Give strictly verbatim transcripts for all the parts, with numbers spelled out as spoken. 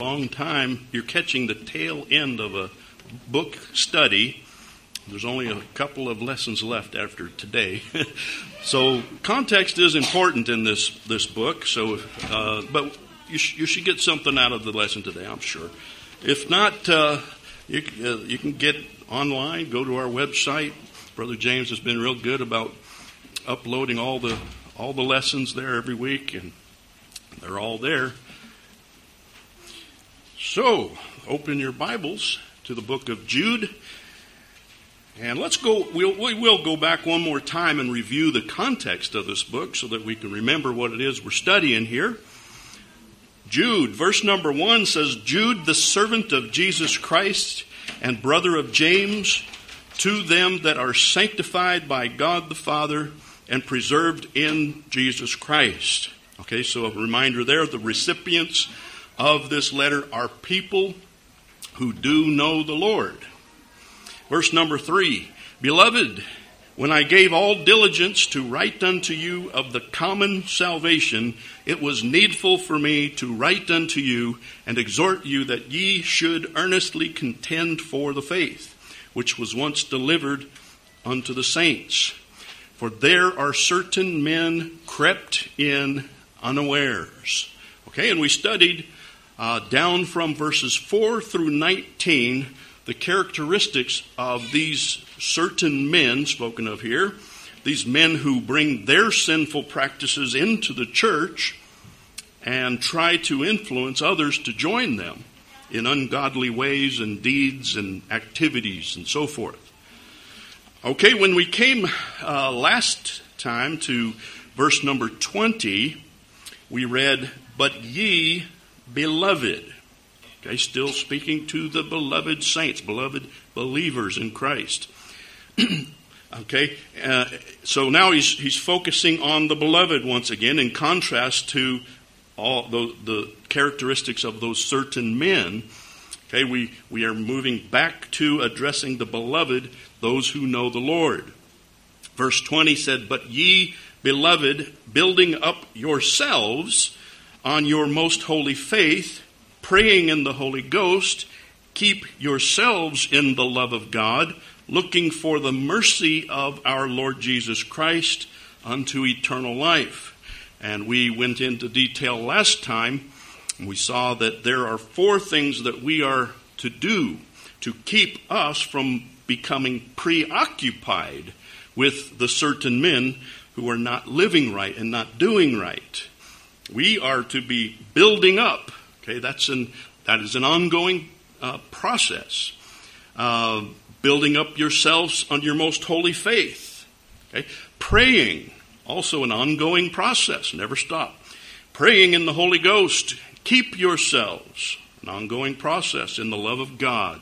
long time, you're catching the tail end of a book study. There's only a couple of lessons left after today. So context is important in this, this book. So, uh, but you, sh- you should get something out of the lesson today, I'm sure. If not, uh, you, uh, you can get online, go to our website. Brother James has been real good about uploading all the all the lessons there every week, and they're all there. So, open your Bibles to the book of Jude. And let's go, we'll, we will go back one more time and review the context of this book so that we can remember what it is we're studying here. Jude, verse number one says, Jude, the servant of Jesus Christ and brother of James, to them that are sanctified by God the Father and preserved in Jesus Christ. Okay, so a reminder there, the recipients of this letter are people who do know the Lord. Verse number three, Beloved, when I gave all diligence to write unto you of the common salvation, it was needful for me to write unto you and exhort you that ye should earnestly contend for the faith, which was once delivered unto the saints. For there are certain men crept in unawares. Okay, and we studied uh, down from verses four through nineteen the characteristics of these certain men spoken of here, these men who bring their sinful practices into the church and try to influence others to join them in ungodly ways and deeds and activities and so forth. Okay, when we came uh, last time to verse number twenty, we read, But ye, beloved. Okay, still speaking to the beloved saints, beloved believers in Christ. Okay, uh, so now he's he's focusing on the beloved once again in contrast to all the, the characteristics of those certain men. Okay, we, we are moving back to addressing the beloved, those who know the Lord. Verse twenty said, But ye, beloved, building up yourselves on your most holy faith, praying in the Holy Ghost, keep yourselves in the love of God, looking for the mercy of our Lord Jesus Christ unto eternal life. And we went into detail last time. We saw that there are four things that we are to do to keep us from becoming preoccupied with the certain men who are not living right and not doing right. We are to be building up. Okay, that's an that is an ongoing uh, process. Uh, building up yourselves on your most holy faith. Okay, praying, also an ongoing process. Never stop. Praying in the Holy Ghost. Keep yourselves, an ongoing process in the love of God.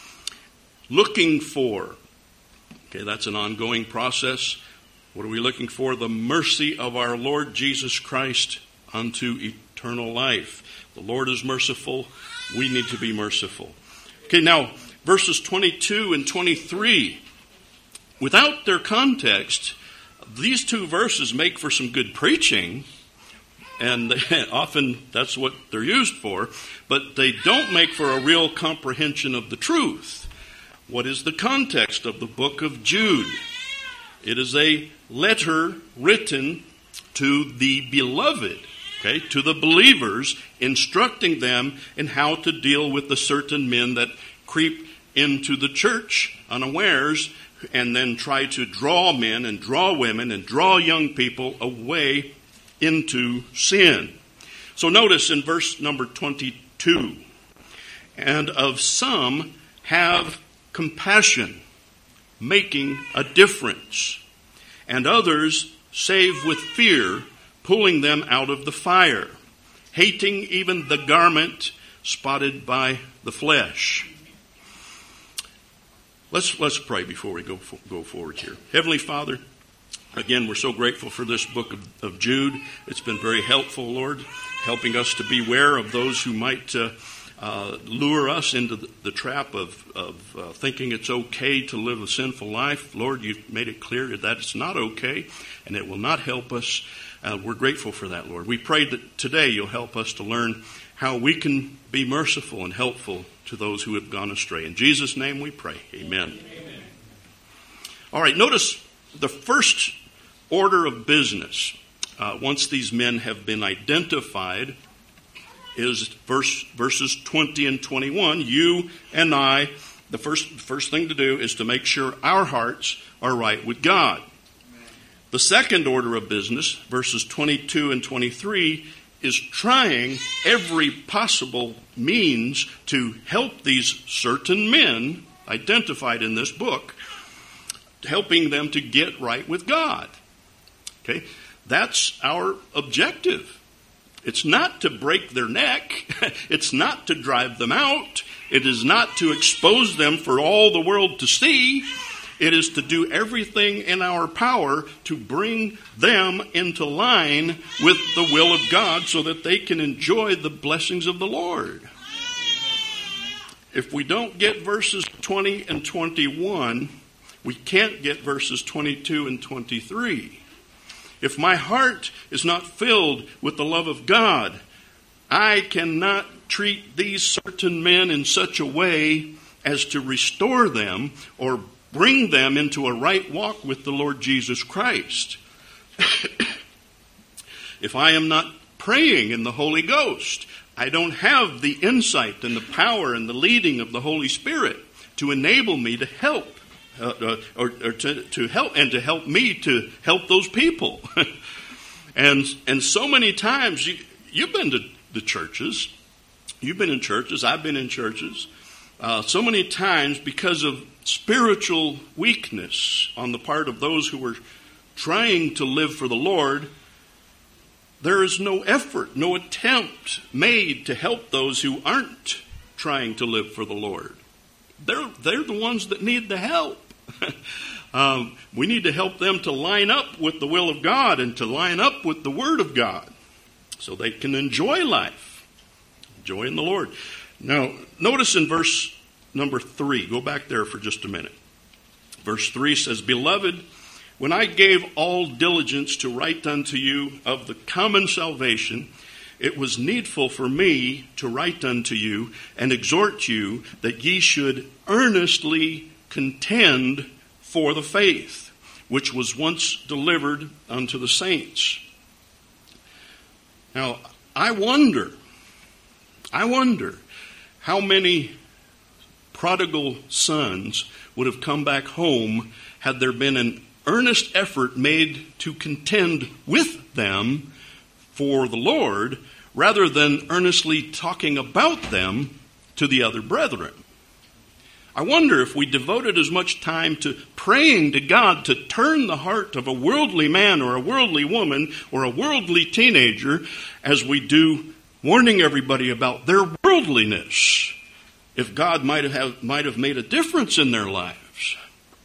Looking for, okay, that's an ongoing process. What are we looking for? The mercy of our Lord Jesus Christ unto eternal life. The Lord is merciful. We need to be merciful. Okay, now, verses twenty-two and twenty-three. Without their context, these two verses make for some good preaching. And often that's what they're used for, but they don't make for a real comprehension of the truth. What is the context of the book of Jude? It is a letter written to the beloved, okay, to the believers, instructing them in how to deal with the certain men that creep into the church unawares and then try to draw men and draw women and draw young people away into sin. So notice in verse number twenty-two, and of some have compassion, making a difference, and others save with fear, pulling them out of the fire, hating even the garment spotted by the flesh. Let's let's pray before we go go forward here. Heavenly Father, again, we're so grateful for this book of, of Jude. It's been very helpful, Lord, helping us to beware of those who might uh, uh, lure us into the, the trap of, of uh, thinking it's okay to live a sinful life. Lord, you've made it clear that it's not okay, and it will not help us. Uh, we're grateful for that, Lord. We pray that today you'll help us to learn how we can be merciful and helpful to those who have gone astray. In Jesus' name we pray. Amen. Amen. All right, notice the first order of business, uh, once these men have been identified, is verse, verses twenty and twenty-one. You and I, the first, first thing to do is to make sure our hearts are right with God. The second order of business, verses twenty-two and twenty-three, is trying every possible means to help these certain men identified in this book, helping them to get right with God. Okay, that's our objective. It's not to break their neck. It's not to drive them out. It is not to expose them for all the world to see. It is to do everything in our power to bring them into line with the will of God so that they can enjoy the blessings of the Lord. If we don't get verses twenty and twenty-one, we can't get verses twenty-two and twenty-three. If my heart is not filled with the love of God, I cannot treat these certain men in such a way as to restore them or bring them into a right walk with the Lord Jesus Christ. If I am not praying in the Holy Ghost, I don't have the insight and the power and the leading of the Holy Spirit to enable me to help. Uh, uh, or, or to, to help and to help me to help those people. and and so many times you, you've been to the churches, you've been in churches, I've been in churches. Uh, so many times because of spiritual weakness on the part of those who are trying to live for the Lord, there is no effort, no attempt made to help those who aren't trying to live for the Lord. They're they're the ones that need the help. um, we need to help them to line up with the will of God and to line up with the Word of God so they can enjoy life, joy in the Lord. Now, notice in verse number three, go back there for just a minute. Verse three says, Beloved, when I gave all diligence to write unto you of the common salvation, it was needful for me to write unto you and exhort you that ye should earnestly contend for the faith, which was once delivered unto the saints. Now, I wonder, I wonder how many prodigal sons would have come back home had there been an earnest effort made to contend with them for the Lord, rather than earnestly talking about them to the other brethren. I wonder if we devoted as much time to praying to God to turn the heart of a worldly man or a worldly woman or a worldly teenager as we do warning everybody about their worldliness, if God might have, might have made a difference in their lives.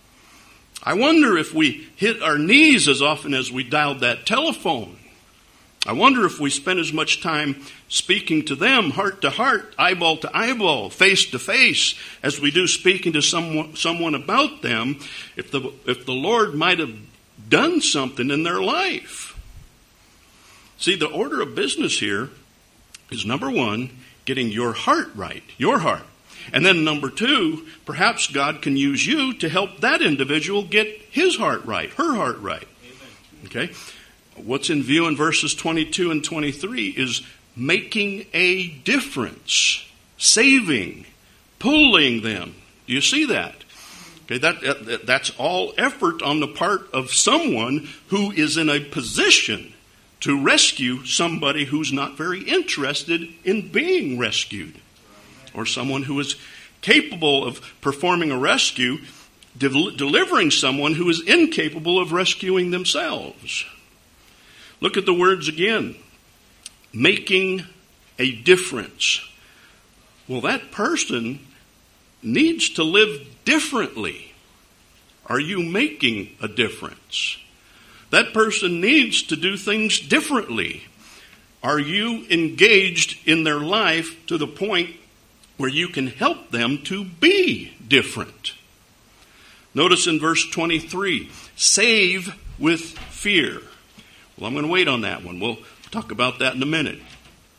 I wonder if we hit our knees as often as we dialed that telephone. I wonder if we spent as much time speaking to them heart to heart, eyeball to eyeball, face to face, as we do speaking to someone, someone about them, if the, if the Lord might have done something in their life. See, the order of business here is, number one, getting your heart right, your heart. And then number two, perhaps God can use you to help that individual get his heart right, her heart right. Amen. Okay? What's in view in verses twenty-two and twenty-three is making a difference, saving, pulling them. Do you see that? Okay, that, that that's all effort on the part of someone who is in a position to rescue somebody who's not very interested in being rescued, or someone who is capable of performing a rescue, del- delivering someone who is incapable of rescuing themselves. Look at the words again. Making a difference. Well, that person needs to live differently. Are you making a difference? That person needs to do things differently. Are you engaged in their life to the point where you can help them to be different? Notice in verse twenty-three, save with fear. Well, I'm going to wait on that one. We'll talk about that in a minute.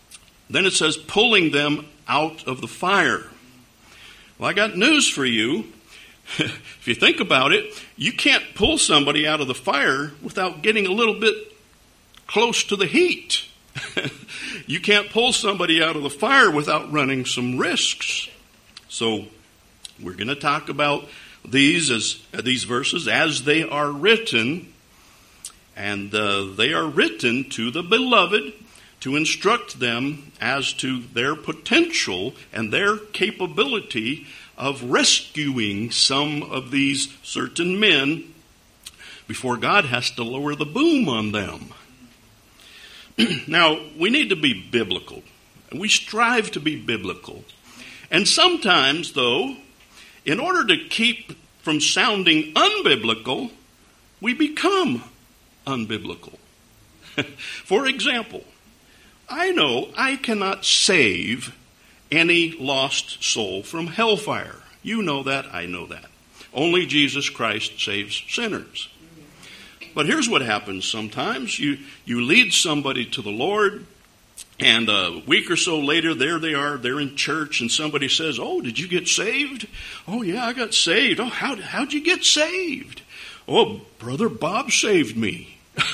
Then it says, pulling them out of the fire. Well, I got news for you. If you think about it, you can't pull somebody out of the fire without getting a little bit close to the heat. You can't pull somebody out of the fire without running some risks. So we're going to talk about these as uh, these verses as they are written. And uh, they are written to the beloved to instruct them as to their potential and their capability of rescuing some of these certain men before God has to lower the boom on them. Now, we need to be biblical. We strive to be biblical. And sometimes, though, in order to keep from sounding unbiblical, we become unbiblical. For example, I know I cannot save any lost soul from hellfire. You know that, I know that. Only Jesus Christ saves sinners. But here's what happens sometimes. You, you lead somebody to the Lord, and a week or so later, there they are, they're in church, and somebody says, oh, did you get saved? Oh, yeah, I got saved. Oh, how, how'd you get saved? Oh, Brother Bob saved me.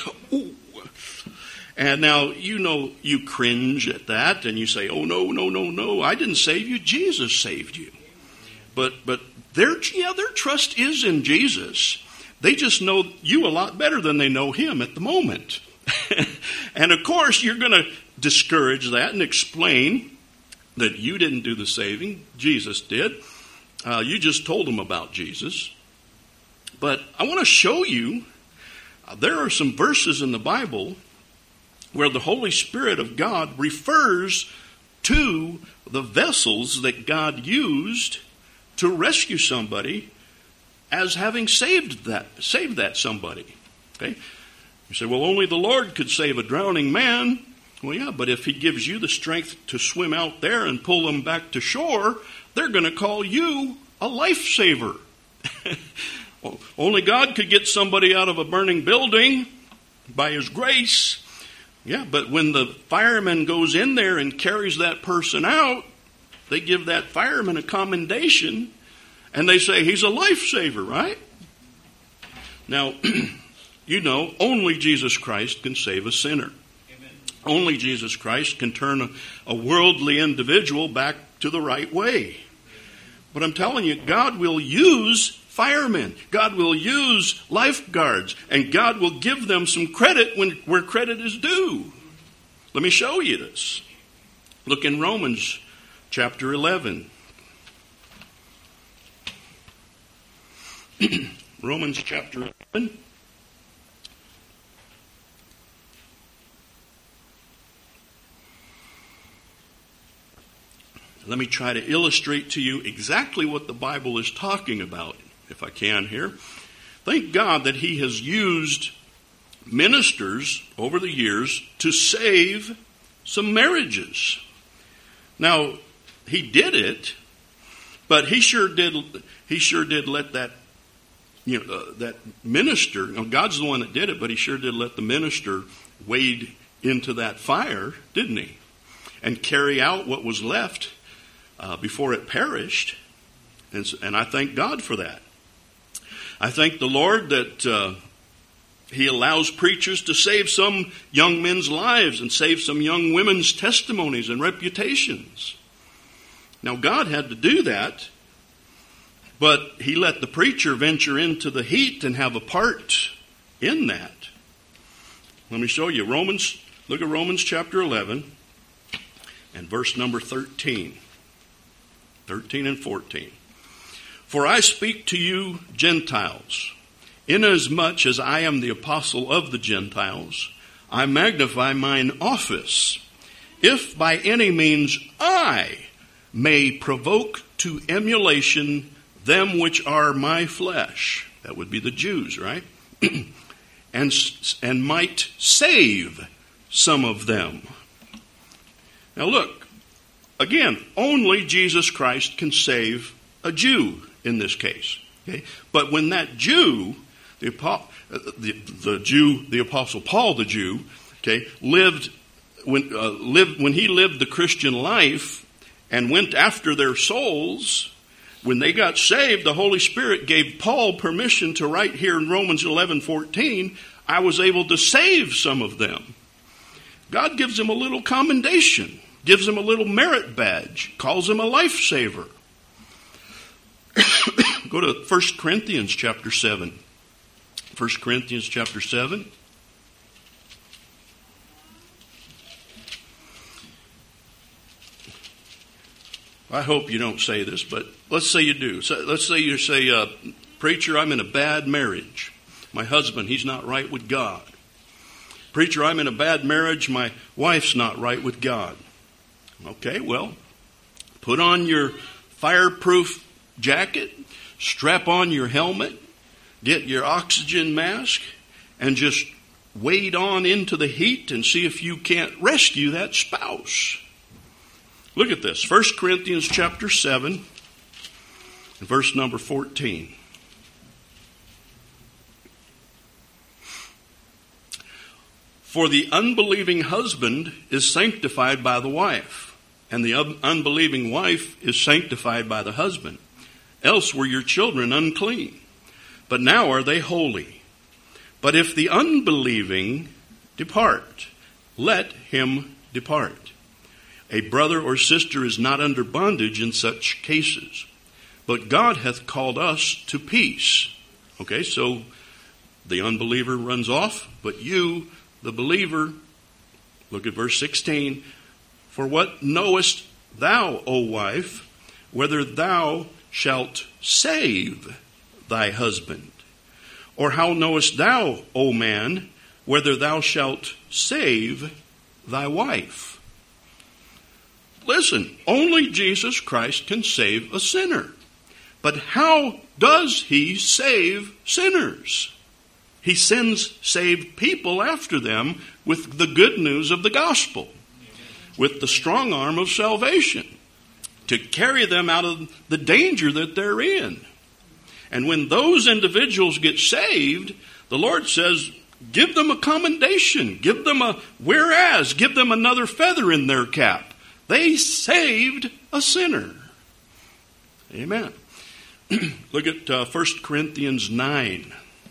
And now, you know, you cringe at that, and you say, oh, no, no, no, no, I didn't save you, Jesus saved you. But, but their, yeah, their trust is in Jesus. They just know you a lot better than they know him at the moment. And of course, you're going to discourage that and explain that you didn't do the saving, Jesus did. Uh, you just told them about Jesus. But I want to show you, uh, there are some verses in the Bible where the Holy Spirit of God refers to the vessels that God used to rescue somebody as having saved that saved that somebody. Okay? You say, well, only the Lord could save a drowning man. Well, yeah, but if he gives you the strength to swim out there and pull them back to shore, they're going to call you a lifesaver. Well, only God could get somebody out of a burning building by his grace. Yeah, but when the fireman goes in there and carries that person out, they give that fireman a commendation, and they say he's a lifesaver, right? Now, you know, only Jesus Christ can save a sinner. Amen. Only Jesus Christ can turn a, a worldly individual back to the right way. But I'm telling you, God will use firemen. God will use lifeguards. And God will give them some credit when where credit is due. Let me show you this. Look in Romans chapter eleven. Romans chapter eleven. Let me try to illustrate to you exactly what the Bible is talking about, if I can here. Thank God that he has used ministers over the years to save some marriages. Now, he did it, but he sure did he sure did let that you know uh, that minister, you know, God's the one that did it, but he sure did let the minister wade into that fire, didn't he? And carry out what was left Uh, before it perished, and, and I thank God for that. I thank the Lord that uh, he allows preachers to save some young men's lives and save some young women's testimonies and reputations. Now, God had to do that, but he let the preacher venture into the heat and have a part in that. Let me show you. Romans, look at Romans chapter eleven and verse number thirteen. thirteen and fourteen. For I speak to you Gentiles, inasmuch as I am the apostle of the Gentiles, I magnify mine office, if by any means I may provoke to emulation them which are my flesh. That would be the Jews, right? and, and might save some of them. Now look. Again, only Jesus Christ can save a Jew in this case. Okay? But when that Jew, the, the, the Jew, the Apostle Paul, the Jew, okay, lived when uh, lived when he lived the Christian life and went after their souls, when they got saved, the Holy Spirit gave Paul permission to write here in Romans eleven fourteen, I was able to save some of them. God gives him a little commendation, gives him a little merit badge, calls him a lifesaver. Go to First Corinthians chapter seven. First Corinthians chapter seven. I hope you don't say this, but let's say you do. So let's say you say, uh, preacher, I'm in a bad marriage. My husband, he's not right with God. Preacher, I'm in a bad marriage. My wife's not right with God. Okay, well, put on your fireproof jacket, strap on your helmet, get your oxygen mask, and just wade on into the heat and see if you can't rescue that spouse. Look at this. First Corinthians chapter seven, verse number fourteen. For the unbelieving husband is sanctified by the wife, and the un- unbelieving wife is sanctified by the husband. Else were your children unclean, but now are they holy. But if the unbelieving depart, let him depart. A brother or sister is not under bondage in such cases, but God hath called us to peace. Okay, so the unbeliever runs off, but you, the believer, look at verse sixteen. For what knowest thou, O wife, whether thou shalt save thy husband? Or how knowest thou, O man, whether thou shalt save thy wife? Listen, only Jesus Christ can save a sinner. But how does he save sinners? He sends saved people after them with the good news of the gospel, with the strong arm of salvation, to carry them out of the danger that they're in. And when those individuals get saved, the Lord says, give them a commendation, give them a whereas, give them another feather in their cap. They saved a sinner. Amen. Look at uh, First Corinthians nine.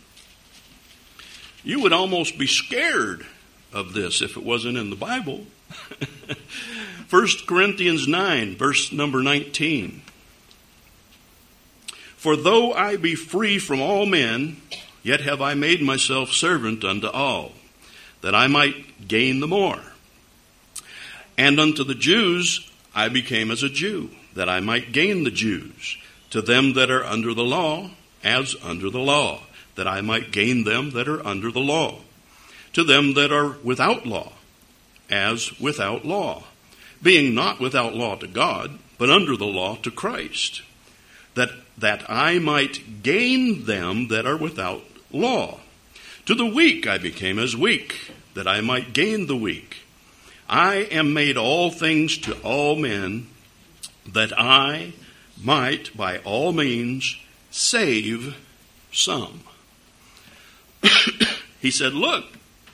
You would almost be scared of this if it wasn't in the Bible. First Corinthians nine, verse number nineteen. For though I be free from all men, yet have I made myself servant unto all, that I might gain the more. And unto the Jews I became as a Jew, that I might gain the Jews. To them that are under the law, as under the law, that I might gain them that are under the law. To them that are without law, as without law, being not without law to God, but under the law to Christ, that, that I might gain them that are without law. To the weak I became as weak, that I might gain the weak. I am made all things to all men, that I might by all means save some. He said, look,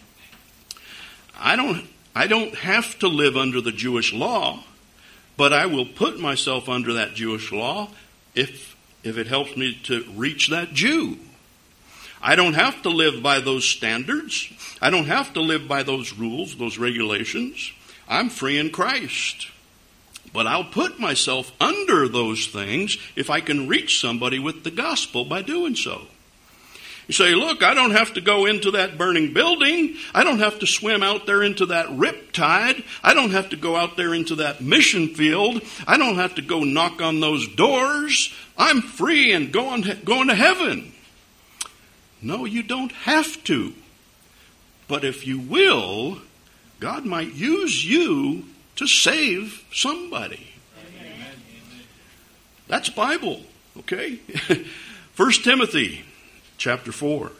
I don't, I don't have to live under the Jewish law, but I will put myself under that Jewish law if, if it helps me to reach that Jew. I don't have to live by those standards. I don't have to live by those rules, those regulations. I'm free in Christ. But I'll put myself under those things if I can reach somebody with the gospel by doing so. You say, look, I don't have to go into that burning building. I don't have to swim out there into that riptide. I don't have to go out there into that mission field. I don't have to go knock on those doors. I'm free and going, going to heaven. No, you don't have to. But if you will, God might use you to save somebody. Amen. That's Bible, okay? First Timothy chapter four.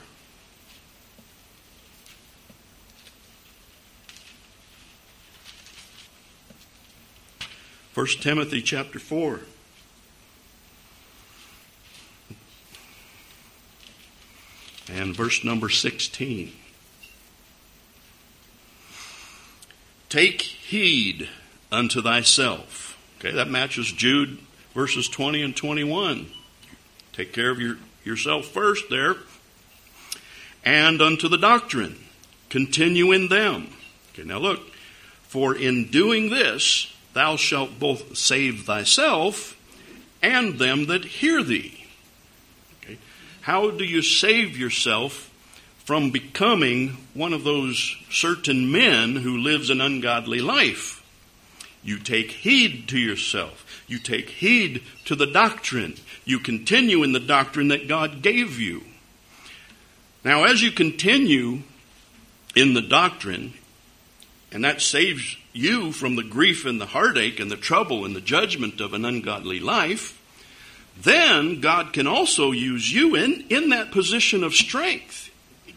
First Timothy chapter four. And verse number sixteen. take heed unto thyself. Okay, that matches Jude verses twenty and twenty-one. Take care of your, yourself first there. And unto the doctrine, continue in them. Okay, now look, for in doing this, thou shalt both save thyself and them that hear thee. Okay, how do you save yourself from becoming one of those certain men who lives an ungodly life? You take heed to yourself. You take heed to the doctrine. You continue in the doctrine that God gave you. Now, as you continue in the doctrine, and that saves you from the grief and the heartache and the trouble and the judgment of an ungodly life, then God can also use you in, in that position of strength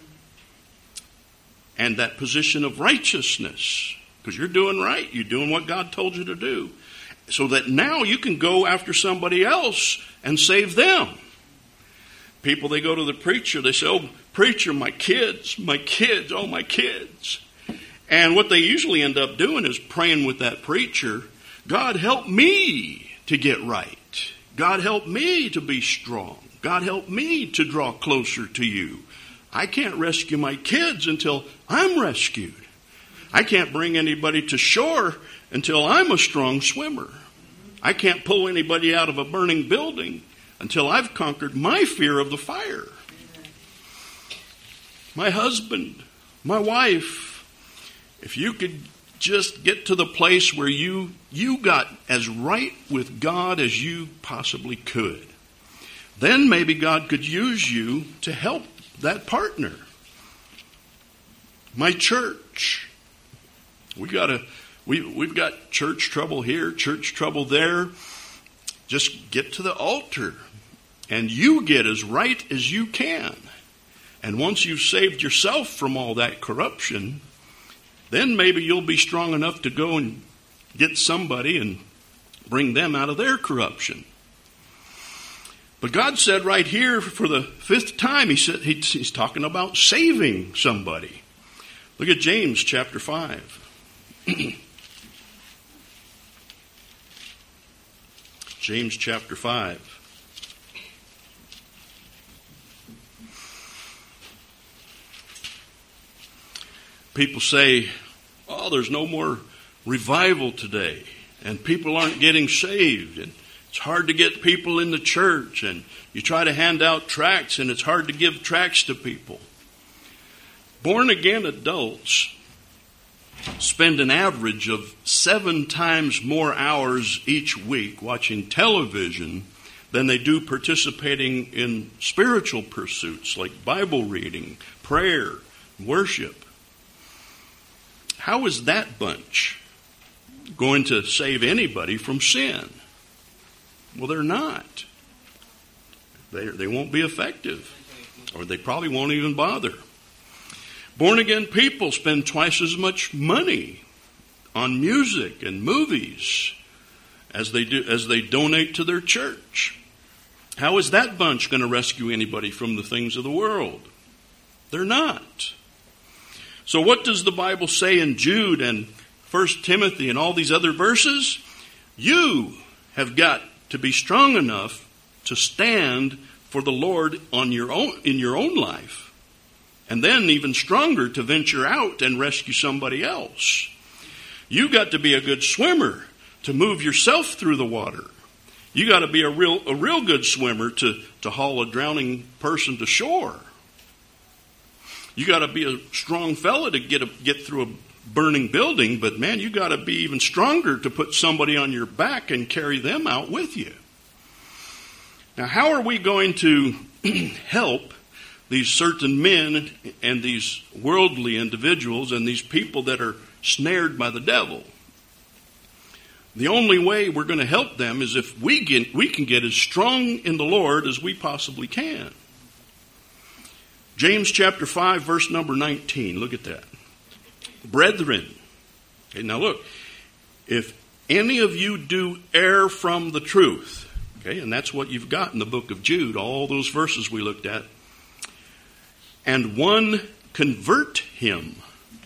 and that position of righteousness, because you're doing right. You're doing what God told you to do. So that now you can go after somebody else and save them. People, they go to the preacher, they say, oh, preacher, my kids, my kids, oh, my kids. And what they usually end up doing is praying with that preacher, God, help me to get right. God, help me to be strong. God, help me to draw closer to you. I can't rescue my kids until I'm rescued. I can't bring anybody to shore until I'm a strong swimmer. I can't pull anybody out of a burning building until I've conquered my fear of the fire. My husband, my wife, if you could just get to the place where you, you got as right with God as you possibly could, then maybe God could use you to help that partner. My church, we gotta, we, we've got church trouble here, church trouble there. Just get to the altar and you get as right as you can. And once you've saved yourself from all that corruption, then maybe you'll be strong enough to go and get somebody and bring them out of their corruption. But God said right here for the fifth time, he said he, he's talking about saving somebody. Look at James chapter five. James chapter five. People say, oh, there's no more revival today, and people aren't getting saved, and it's hard to get people in the church, and you try to hand out tracts, and it's hard to give tracts to people. Born-again adults spend an average of seven times more hours each week watching television than they do participating in spiritual pursuits like Bible reading, prayer, worship. How is that bunch going to save anybody from sin? Well, they're not. They, they won't be effective, or they probably won't even bother. Born-again people spend twice as much money on music and movies as they do as they donate to their church. How is that bunch going to rescue anybody from the things of the world? They're not. So what does the Bible say in Jude and First Timothy and all these other verses? You have got to be strong enough to stand for the Lord on your own in your own life. And then even stronger to venture out and rescue somebody else. You got to be a good swimmer to move yourself through the water. You got to be a real a real good swimmer to, to haul a drowning person to shore. You got to be a strong fella to get a, get through a burning building, but man, you got to be even stronger to put somebody on your back and carry them out with you. Now, how are we going to help these certain men and these worldly individuals and these people that are snared by the devil? The only way we're going to help them is if we get, we can get as strong in the Lord as we possibly can. James chapter five, verse number nineteen. Look at that. Brethren. Okay, now look. If any of you do err from the truth, okay, and that's what you've got in the book of Jude, all those verses we looked at, and one convert him.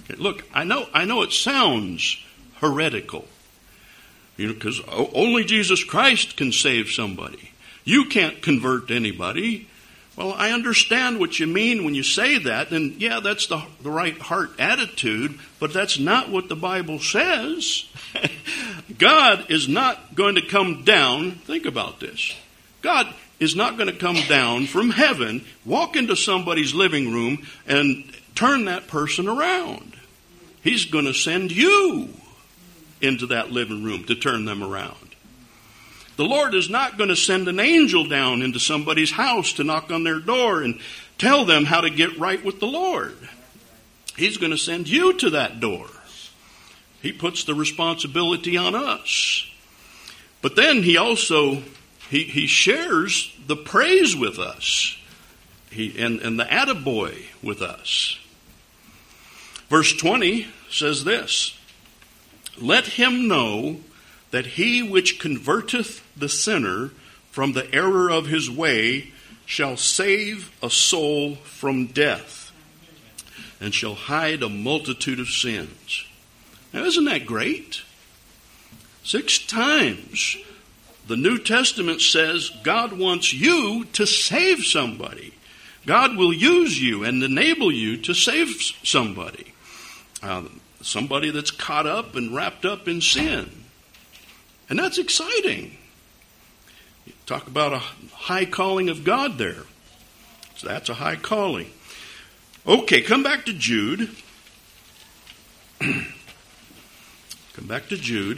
Okay, look, I know, I know it sounds heretical, you know, because only Jesus Christ can save somebody. You can't convert anybody. Well, I understand what you mean when you say that, and yeah, that's the, the right heart attitude, but that's not what the Bible says. God is not going to come down, think about this. God is not going to come down from heaven, walk into somebody's living room, and turn that person around. He's going to send you into that living room to turn them around. The Lord is not going to send an angel down into somebody's house to knock on their door and tell them how to get right with the Lord. He's going to send you to that door. He puts the responsibility on us. But then he also, he, he shares the praise with us. He, and, and the attaboy with us. Verse twenty says this, let him know that he which converteth the sinner from the error of his way shall save a soul from death and shall hide a multitude of sins. Now, isn't that great? Six times the New Testament says God wants you to save somebody. God will use you and enable you to save somebody. Uh, somebody that's caught up and wrapped up in sin. And that's exciting. You talk about a high calling of God there. So that's a high calling. Okay, come back to Jude. Come back to Jude.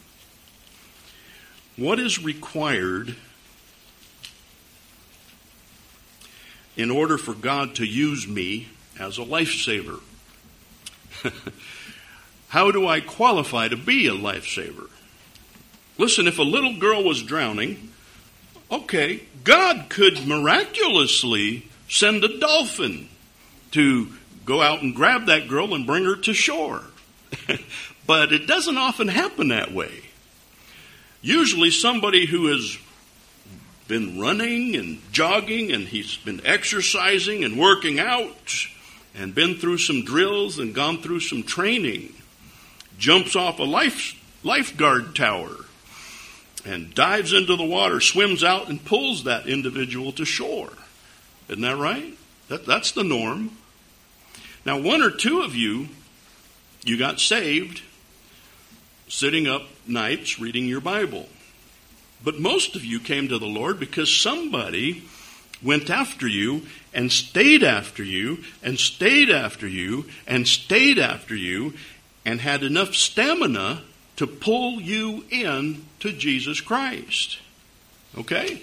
What is required in order for God to use me as a lifesaver? How do I qualify to be a lifesaver? Listen, if a little girl was drowning, okay, God could miraculously send a dolphin to go out and grab that girl and bring her to shore. But it doesn't often happen that way. Usually somebody who has been running and jogging and he's been exercising and working out and been through some drills and gone through some training jumps off a life lifeguard tower and dives into the water, swims out, and pulls that individual to shore. Isn't that right? That, that's the norm. Now, one or two of you, you got saved sitting up nights reading your Bible. But most of you came to the Lord because somebody went after you and stayed after you and stayed after you and stayed after you and had enough stamina to pull you in to Jesus Christ. Okay?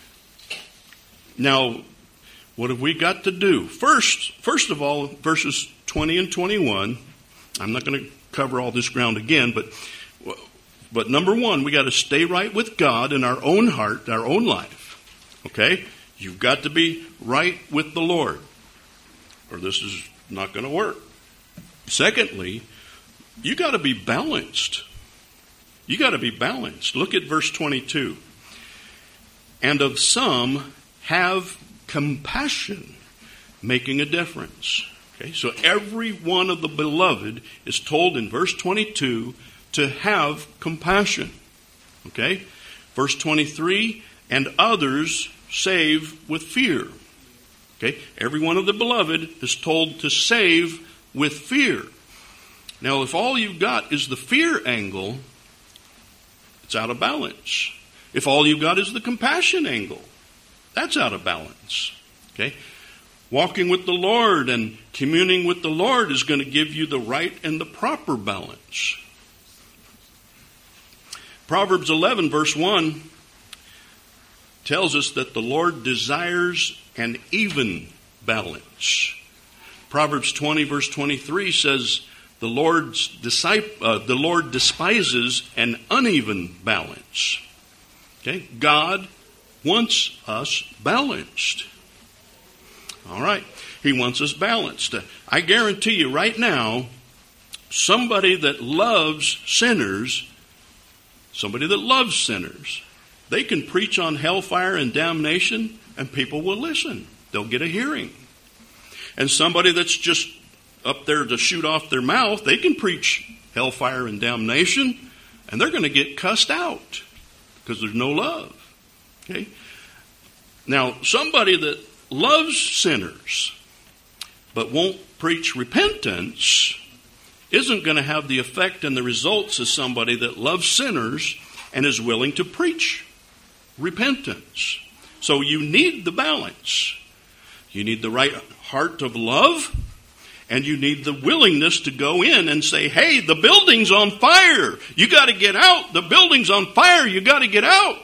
Now, what have we got to do? First, first of all, verses twenty and twenty-one. I'm not going to cover all this ground again, but but number one, we got to stay right with God in our own heart, our own life. Okay? You've got to be right with the Lord, or this is not going to work. Secondly, you got to be balanced. You got to be balanced. Look at verse twenty-two. And of some have compassion, making a difference. Okay, so every one of the beloved is told in verse twenty-two to have compassion. Okay, verse twenty-three, and others save with fear. Okay, every one of the beloved is told to save with fear. Now, if all you've got is the fear angle, it's out of balance. If all you've got is the compassion angle, that's out of balance. Okay? Walking with the Lord and communing with the Lord is going to give you the right and the proper balance. Proverbs eleven verse one tells us that the Lord desires an even balance. Proverbs twenty verse twenty-three says the Lord's disciple, uh, the Lord despises an uneven balance. Okay? God wants us balanced. All right. He wants us balanced. I guarantee you right now, somebody that loves sinners, somebody that loves sinners, they can preach on hellfire and damnation and people will listen. They'll get a hearing. And somebody that's just up there to shoot off their mouth, they can preach hellfire and damnation, and they're going to get cussed out because there's no love. Okay? Now, somebody that loves sinners but won't preach repentance isn't going to have the effect and the results as somebody that loves sinners and is willing to preach repentance. So you need the balance. You need the right heart of love, and you need the willingness to go in and say, hey, the building's on fire. You got to get out. The building's on fire. You got to get out.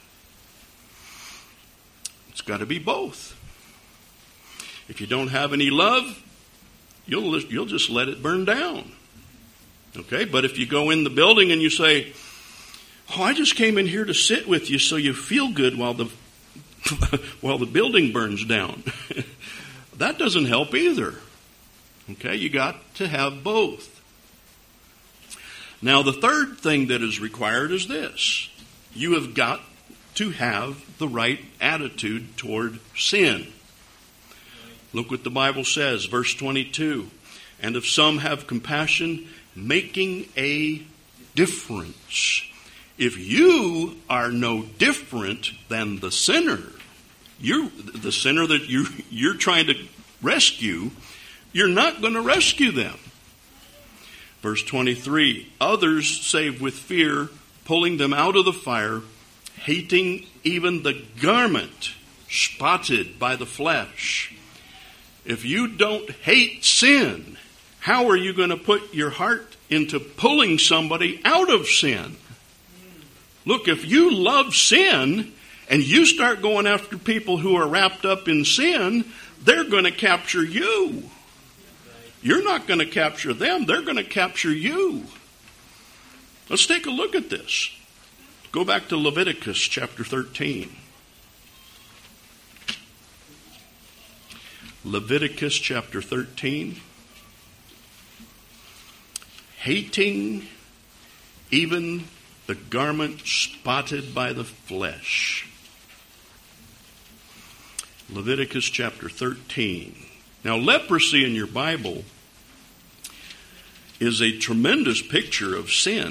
It's got to be both. If you don't have any love, you'll you'll just let it burn down. Okay? But if you go in the building and you say, oh, I just came in here to sit with you so you feel good while the while the building burns down. That doesn't help either. Okay? You got to have both. Now, the third thing that is required is this. You have got to have the right attitude toward sin. Look what the Bible says, verse twenty-two. And if some have compassion, making a difference. If you are no different than the sinner, you're the sinner that you, you're trying to rescue, you're not going to rescue them. Verse twenty-three. Others save with fear, pulling them out of the fire, hating even the garment spotted by the flesh. If you don't hate sin, how are you going to put your heart into pulling somebody out of sin? Look, if you love sin and you start going after people who are wrapped up in sin, they're going to capture you. You're not going to capture them. They're going to capture you. Let's take a look at this. Go back to Leviticus chapter thirteen. Leviticus chapter thirteen. Hating even the garment spotted by the flesh. Leviticus chapter thirteen. Now, leprosy in your Bible is a tremendous picture of sin.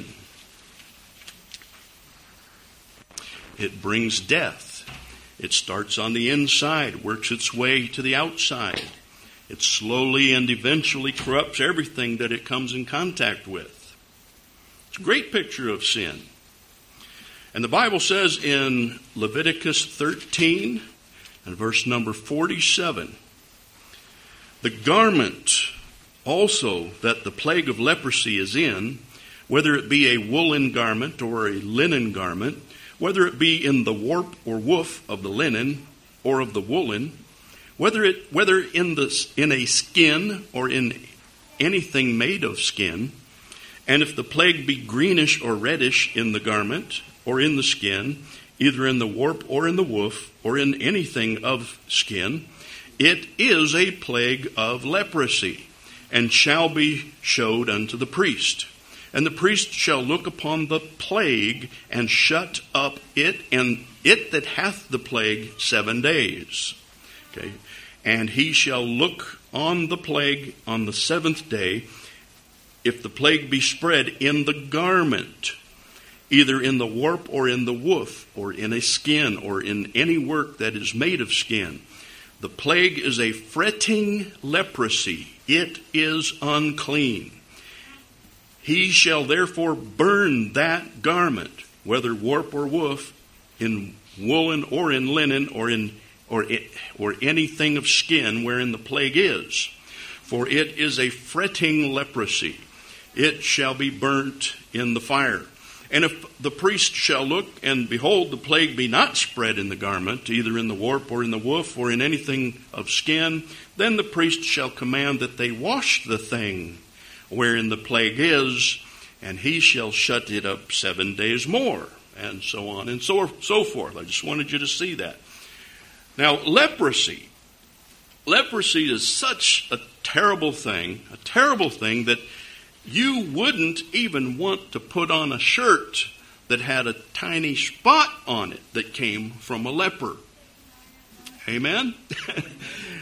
It brings death. It starts on the inside, works its way to the outside. It slowly and eventually corrupts everything that it comes in contact with. It's a great picture of sin. And the Bible says in Leviticus thirteen and verse number forty-seven, the garment also that the plague of leprosy is in, whether it be a woolen garment or a linen garment, whether it be in the warp or woof of the linen or of the woolen, whether it whether in the in a skin or in anything made of skin, and if the plague be greenish or reddish in the garment or in the skin, either in the warp or in the woof or in anything of skin, it is a plague of leprosy, and shall be showed unto the priest. And the priest shall look upon the plague and shut up it and it that hath the plague seven days. Okay. And he shall look on the plague on the seventh day, if the plague be spread in the garment, either in the warp or in the woof, or in a skin, or in any work that is made of skin. The plague is a fretting leprosy. It is unclean. He shall therefore burn that garment, whether warp or woof, in woolen or in linen or in or or anything of skin wherein the plague is. For it is a fretting leprosy. It shall be burnt in the fire. And if the priest shall look, and behold, the plague be not spread in the garment, either in the warp or in the woof or in anything of skin, then the priest shall command that they wash the thing wherein the plague is, and he shall shut it up seven days more, and so on and so, so forth. I just wanted you to see that. Now, leprosy. Leprosy is such a terrible thing, a terrible thing that you wouldn't even want to put on a shirt that had a tiny spot on it that came from a leper. Amen?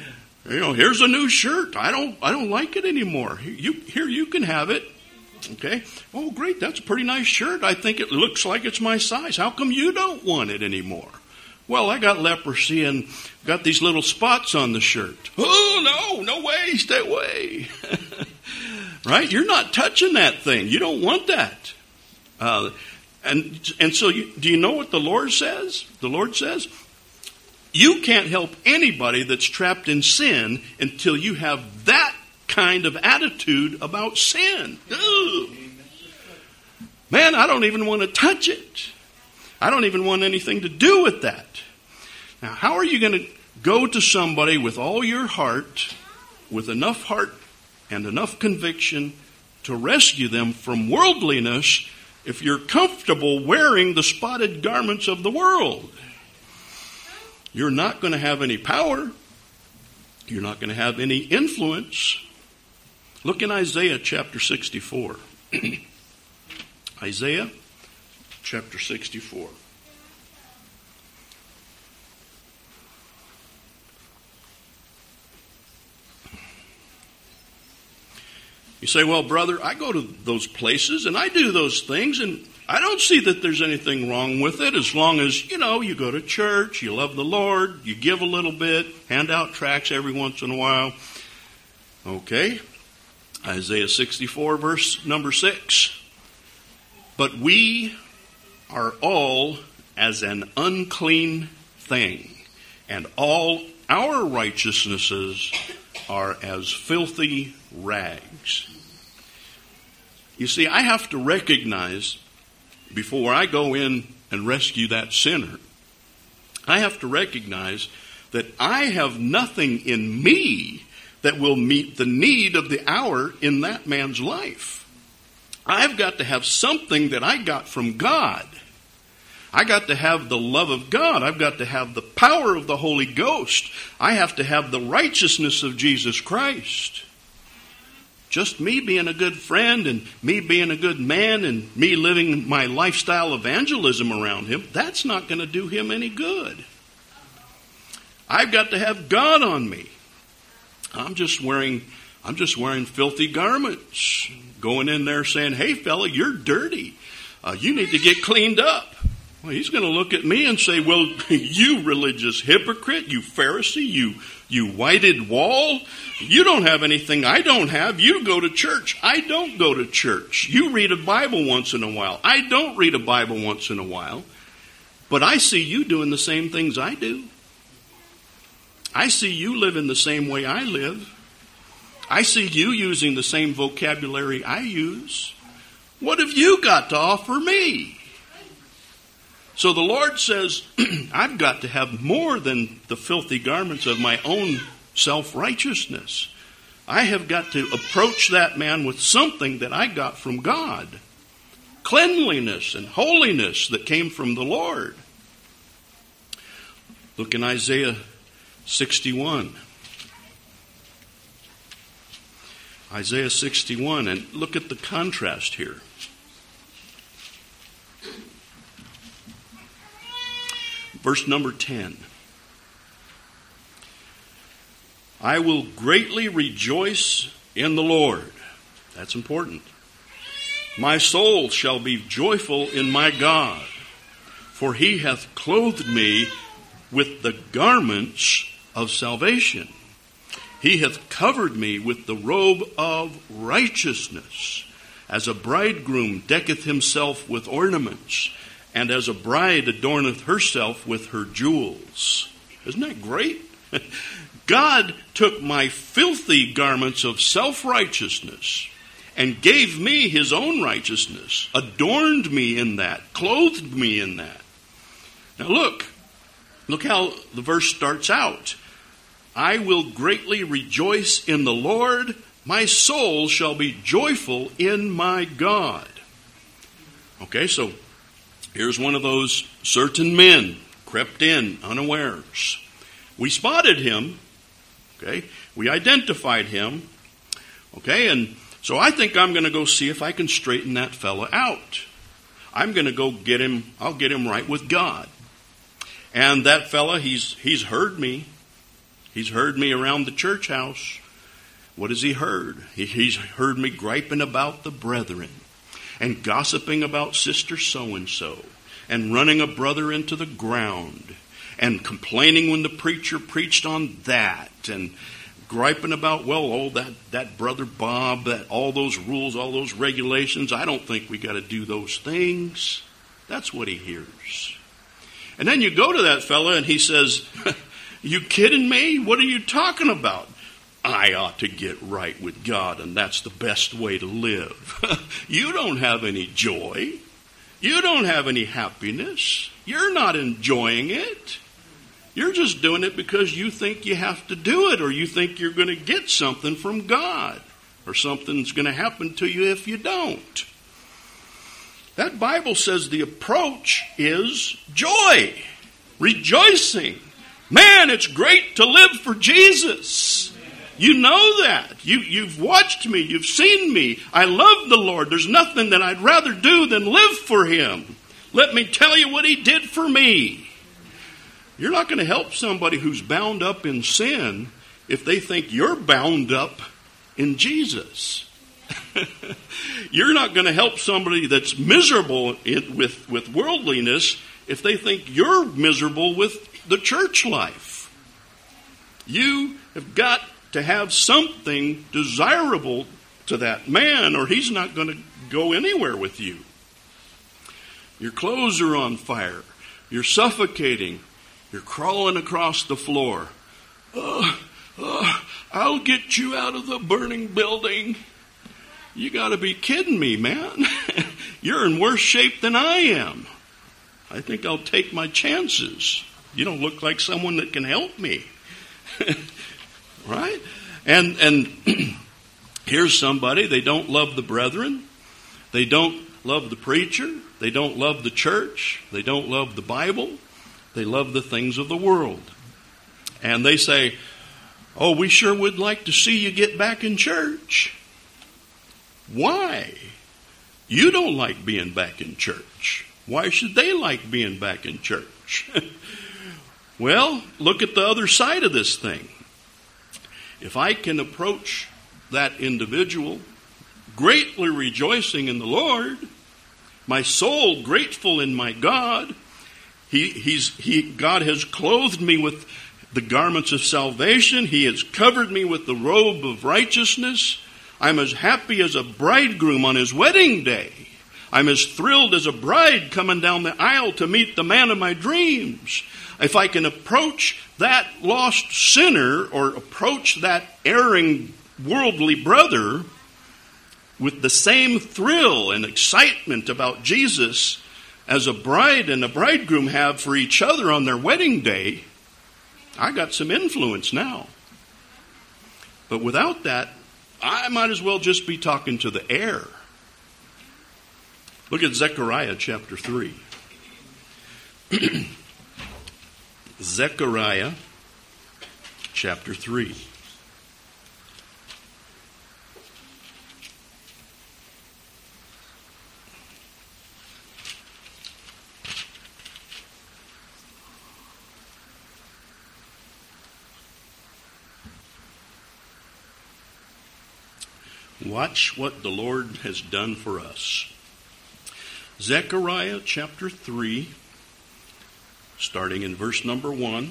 You know, here's a new shirt. I don't, I don't like it anymore. You, here, you can have it. Okay. Oh, great. That's a pretty nice shirt. I think it looks like it's my size. How come you don't want it anymore? Well, I got leprosy and got these little spots on the shirt. Oh, no, no way. Stay away. Right? You're not touching that thing. You don't want that. Uh, and, and so you, do you know what the Lord says? The Lord says, you can't help anybody that's trapped in sin until you have that kind of attitude about sin. Ugh. Man, I don't even want to touch it. I don't even want anything to do with that. Now, how are you going to go to somebody with all your heart, with enough heart and enough conviction to rescue them from worldliness if you're comfortable wearing the spotted garments of the world? You're not going to have any power. You're not going to have any influence. Look in Isaiah chapter sixty-four. Isaiah chapter sixty-four. You say, well, brother, I go to those places and I do those things and I don't see that there's anything wrong with it as long as, you know, you go to church, you love the Lord, you give a little bit, hand out tracts every once in a while. Okay. Isaiah sixty-four, verse number six. But we are all as an unclean thing, and all our righteousnesses are as filthy rags. You see, I have to recognize, before I go in and rescue that sinner, I have to recognize that I have nothing in me that will meet the need of the hour in that man's life. I've got to have something that I got from God. I got to have the love of God. I've got to have the power of the Holy Ghost. I have to have the righteousness of Jesus Christ. Just me being a good friend and me being a good man and me living my lifestyle evangelism around him, that's not going to do him any good. I've got to have God on me. I'm just wearing, I'm just wearing filthy garments, going in there saying, hey, fella, you're dirty. Uh, you need to get cleaned up. Well, he's going to look at me and say, well, you religious hypocrite, you Pharisee, you, you whited wall, you don't have anything I don't have. You go to church. I don't go to church. You read a Bible once in a while. I don't read a Bible once in a while. But I see you doing the same things I do. I see you living the same way I live. I see you using the same vocabulary I use. What have you got to offer me? So the Lord says, I've got to have more than the filthy garments of my own self-righteousness. I have got to approach that man with something that I got from God. Cleanliness and holiness that came from the Lord. Look in Isaiah sixty-one. Isaiah sixty-one, and look at the contrast here. Verse number ten. I will greatly rejoice in the Lord. That's important. My soul shall be joyful in my God, for he hath clothed me with the garments of salvation. He hath covered me with the robe of righteousness, as a bridegroom decketh himself with ornaments, and as a bride adorneth herself with her jewels. Isn't that great? God took my filthy garments of self-righteousness and gave me his own righteousness, adorned me in that, clothed me in that. Now look, look how the verse starts out. I will greatly rejoice in the Lord. My soul shall be joyful in my God. Okay, so here's one of those certain men crept in unawares. We spotted him. Okay, we identified him. Okay, and so I think I'm going to go see if I can straighten that fella out. I'm going to go get him. I'll get him right with God. And that fella, he's he's heard me. He's heard me around the church house. What has he heard? He, he's heard me griping about the brethren and gossiping about sister so-and-so and running a brother into the ground and complaining when the preacher preached on that and griping about, well, oh, that, that brother Bob, that all those rules, all those regulations, I don't think we got to do those things. That's what he hears. And then you go to that fella and he says, you kidding me? What are you talking about? I ought to get right with God, and that's the best way to live. You don't have any joy. You don't have any happiness. You're not enjoying it. You're just doing it because you think you have to do it, or you think you're going to get something from God, or something's going to happen to you if you don't. That Bible says the approach is joy, rejoicing. Man, it's great to live for Jesus. You know that. You, you've watched me. You've seen me. I love the Lord. There's nothing that I'd rather do than live for Him. Let me tell you what He did for me. You're not going to help somebody who's bound up in sin if they think you're bound up in Jesus. You're not going to help somebody that's miserable in, with, with worldliness if they think you're miserable with the church life. You have got to have something desirable to that man, or he's not going to go anywhere with you. Your clothes are on fire. You're suffocating. You're crawling across the floor. Uh, uh, I'll get you out of the burning building. You got to be kidding me, man. You're in worse shape than I am. I think I'll take my chances. You don't look like someone that can help me. Right? And and here's somebody, they don't love the brethren. They don't love the preacher. They don't love the church. They don't love the Bible. They love the things of the world. And they say, oh, we sure would like to see you get back in church. Why? You don't like being back in church. Why should they like being back in church? Well, look at the other side of this thing. If I can approach that individual greatly rejoicing in the Lord, my soul grateful in my God, he, he's, he, God has clothed me with the garments of salvation. He has covered me with the robe of righteousness. I'm as happy as a bridegroom on his wedding day. I'm as thrilled as a bride coming down the aisle to meet the man of my dreams. If I can approach that lost sinner or approach that erring worldly brother with the same thrill and excitement about Jesus as a bride and a bridegroom have for each other on their wedding day, I got some influence now. But without that, I might as well just be talking to the air. Look at Zechariah chapter three. Zechariah chapter three. Watch what the Lord has done for us. Zechariah chapter three, starting in verse number one.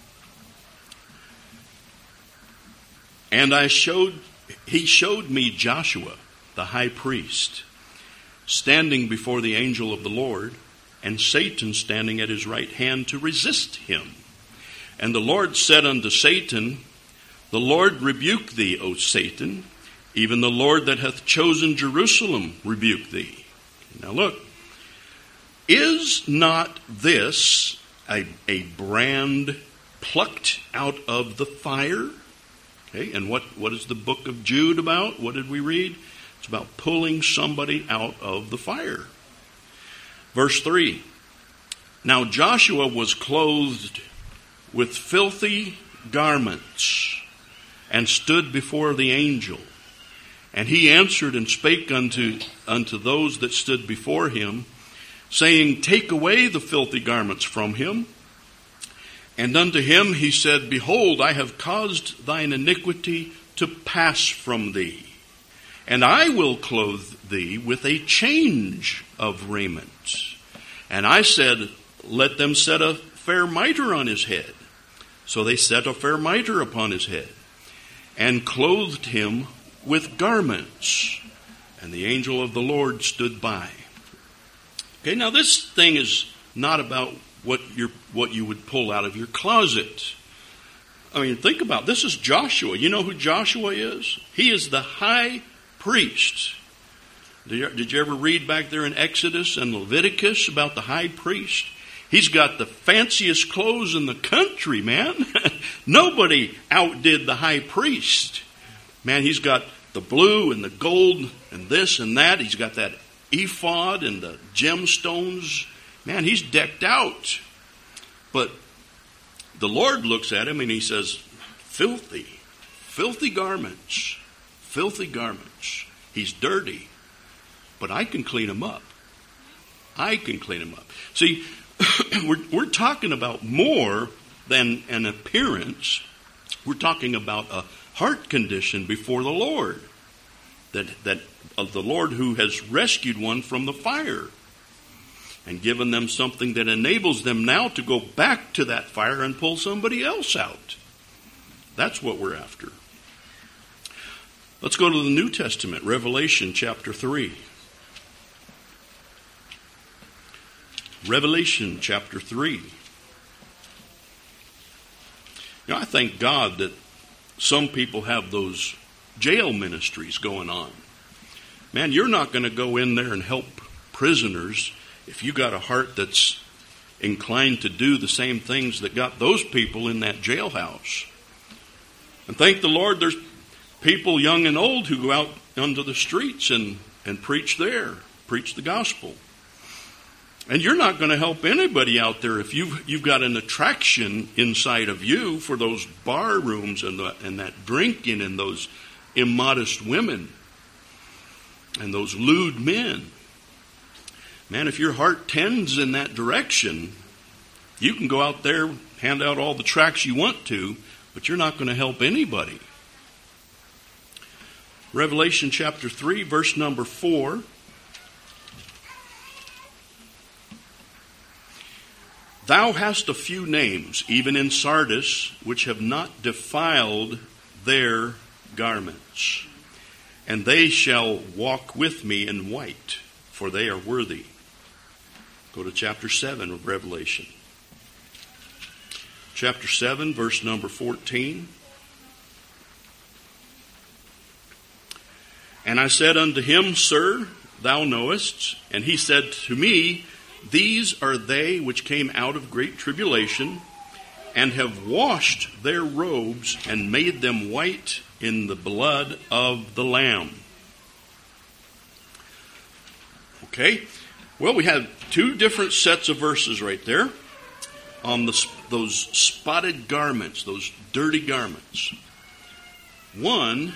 And I showed, he showed me Joshua, the high priest, standing before the angel of the Lord, and Satan standing at his right hand to resist him. And the Lord said unto Satan, the Lord rebuke thee, O Satan, even the Lord that hath chosen Jerusalem rebuke thee. Now look, is not this a, a brand plucked out of the fire? Okay, and what, what is the book of Jude about? What did we read? It's about pulling somebody out of the fire. Verse three. Now Joshua was clothed with filthy garments and stood before the angel. And he answered and spake unto, unto those that stood before him, saying, take away the filthy garments from him. And unto him he said, Behold, I have caused thine iniquity to pass from thee, and I will clothe thee with a change of raiment. And I said, Let them set a fair mitre on his head. So they set a fair mitre upon his head, and clothed him with garments. And the angel of the Lord stood by. Okay, now this thing is not about what you what you would pull out of your closet. I mean, think about it. This is Joshua. You know who Joshua is? He is the high priest. Did you, did you ever read back there in Exodus and Leviticus about the high priest? He's got the fanciest clothes in the country, man. Nobody outdid the high priest. Man, he's got the blue and the gold and this and that. He's got that ephod and the gemstones. Man, he's decked out. But the Lord looks at him and he says, filthy, filthy garments, filthy garments. He's dirty, but I can clean him up. I can clean him up. See, we're, we're talking about more than an appearance. We're talking about a heart condition before the Lord. That, that of the Lord who has rescued one from the fire and given them something that enables them now to go back to that fire and pull somebody else out. That's what we're after. Let's go to the New Testament, Revelation chapter three. Revelation chapter three. You know, I thank God that some people have those jail ministries going on. Man, you're not going to go in there and help prisoners if you got a heart that's inclined to do the same things that got those people in that jailhouse. And thank the Lord there's people young and old who go out onto the streets and, and preach there, preach the gospel. And you're not going to help anybody out there if you've, you've got an attraction inside of you for those bar rooms and, the, and that drinking and those immodest women and those lewd men. Man, if your heart tends in that direction, you can go out there, hand out all the tracts you want to, but you're not going to help anybody. Revelation chapter three, verse number four. Thou hast a few names, even in Sardis, which have not defiled their garments. And they shall walk with me in white, for they are worthy. Go to chapter seven of Revelation. Chapter seven, verse number fourteen. And I said unto him, Sir, thou knowest. And he said to me, These are they which came out of great tribulation, and have washed their robes, and made them white in the blood of the Lamb. Okay, well, we have two different sets of verses right there on the, those spotted garments, those dirty garments. One,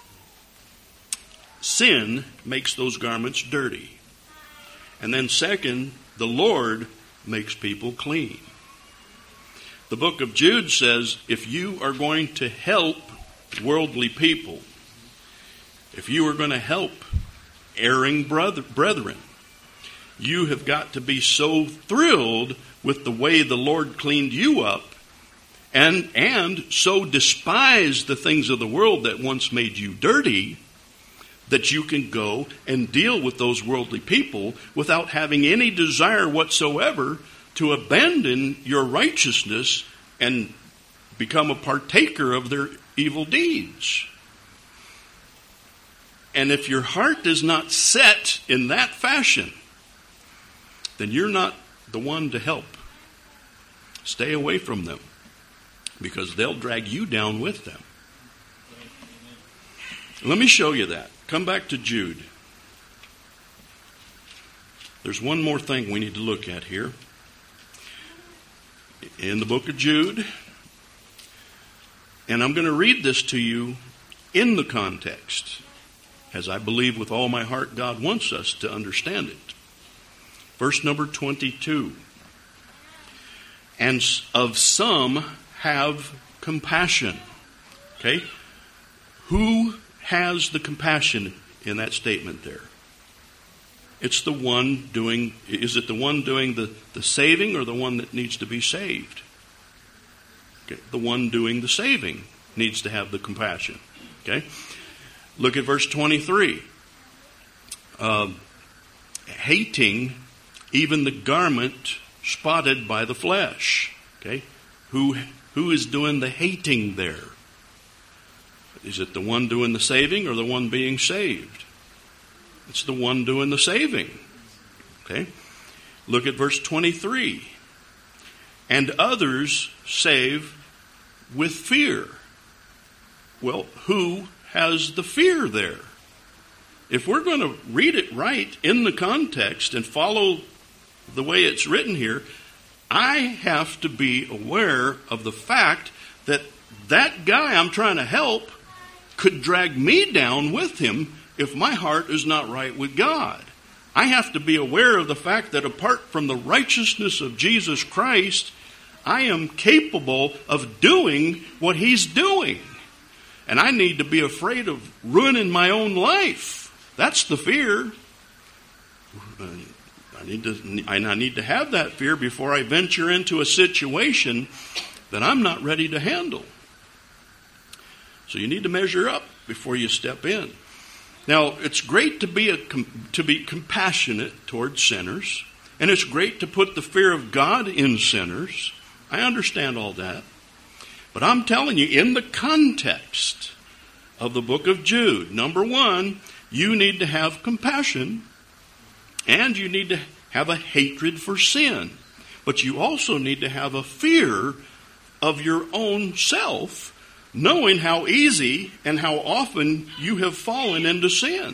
sin makes those garments dirty. And then second, the Lord makes people clean. The book of Jude says, if you are going to help worldly people, if you are going to help erring brother, brethren, you have got to be so thrilled with the way the Lord cleaned you up and, and so despise the things of the world that once made you dirty that you can go and deal with those worldly people without having any desire whatsoever to abandon your righteousness and become a partaker of their evil deeds. And if your heart is not set in that fashion, then you're not the one to help. Stay away from them, because they'll drag you down with them. Let me show you that. Come back to Jude. There's one more thing we need to look at here. In the book of Jude, and I'm going to read this to you in the context, as I believe with all my heart God wants us to understand it. Verse number twenty-two. and of some have compassion. Okay? Who has the compassion in that statement there? It's the one doing, is it the one doing the, the saving or the one that needs to be saved? Okay, the one doing the saving needs to have the compassion. Okay? Look at verse twenty-three. Uh, hating even the garment spotted by the flesh. Okay? Who, who is doing the hating there? Is it the one doing the saving or the one being saved? It's the one doing the saving. Okay? Look at verse twenty-three. And others save with fear. Well, who has the fear there? If we're going to read it right in the context and follow the way it's written here, I have to be aware of the fact that that guy I'm trying to help could drag me down with him if my heart is not right with God. I have to be aware of the fact that apart from the righteousness of Jesus Christ, I am capable of doing what he's doing. And I need to be afraid of ruining my own life. That's the fear. I need to, I need to have that fear before I venture into a situation that I'm not ready to handle. So you need to measure up before you step in. Now, it's great to be a, to be compassionate towards sinners, and it's great to put the fear of God in sinners. I understand all that. But I'm telling you, in the context of the book of Jude, number one, you need to have compassion, and you need to have a hatred for sin. But you also need to have a fear of your own self, knowing how easy and how often you have fallen into sin.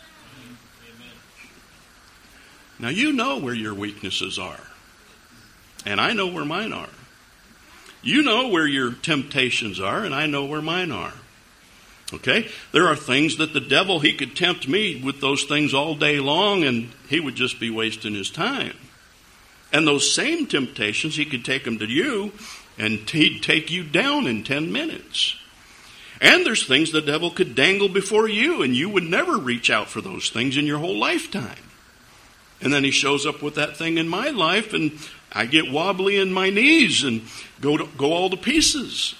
Now, you know where your weaknesses are. And I know where mine are. You know where your temptations are, and I know where mine are. Okay? There are things that the devil, he could tempt me with those things all day long, and he would just be wasting his time. And those same temptations, he could take them to you, and he'd take you down in ten minutes. And there's things the devil could dangle before you, and you would never reach out for those things in your whole lifetime. And then he shows up with that thing in my life, and I get wobbly in my knees and go to, go all to pieces.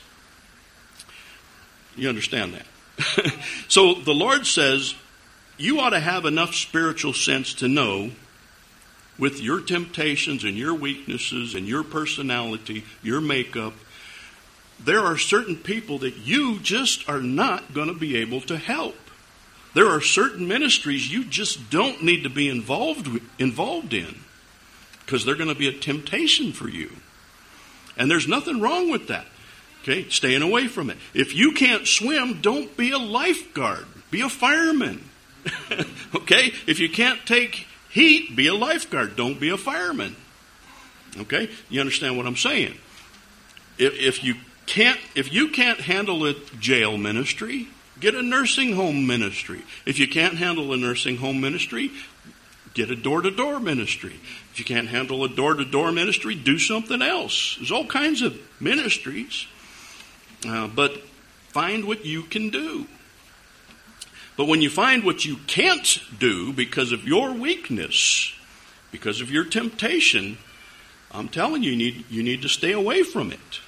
You understand that? So the Lord says, you ought to have enough spiritual sense to know, with your temptations and your weaknesses and your personality, your makeup, there are certain people that you just are not going to be able to help. There are certain ministries you just don't need to be involved involved in because they're going to be a temptation for you. And there's nothing wrong with that. Okay, staying away from it. If you can't swim, don't be a lifeguard. Be a fireman. Okay? If you can't take heat, be a lifeguard. Don't be a fireman. Okay? You understand what I'm saying? If, if you can't, if you can't handle a jail ministry, get a nursing home ministry. If you can't handle a nursing home ministry, get a door-to-door ministry. If you can't handle a door-to-door ministry, do something else. There's all kinds of ministries. Uh, but find what you can do. But when you find what you can't do because of your weakness, because of your temptation, I'm telling you, you need, you need to stay away from it.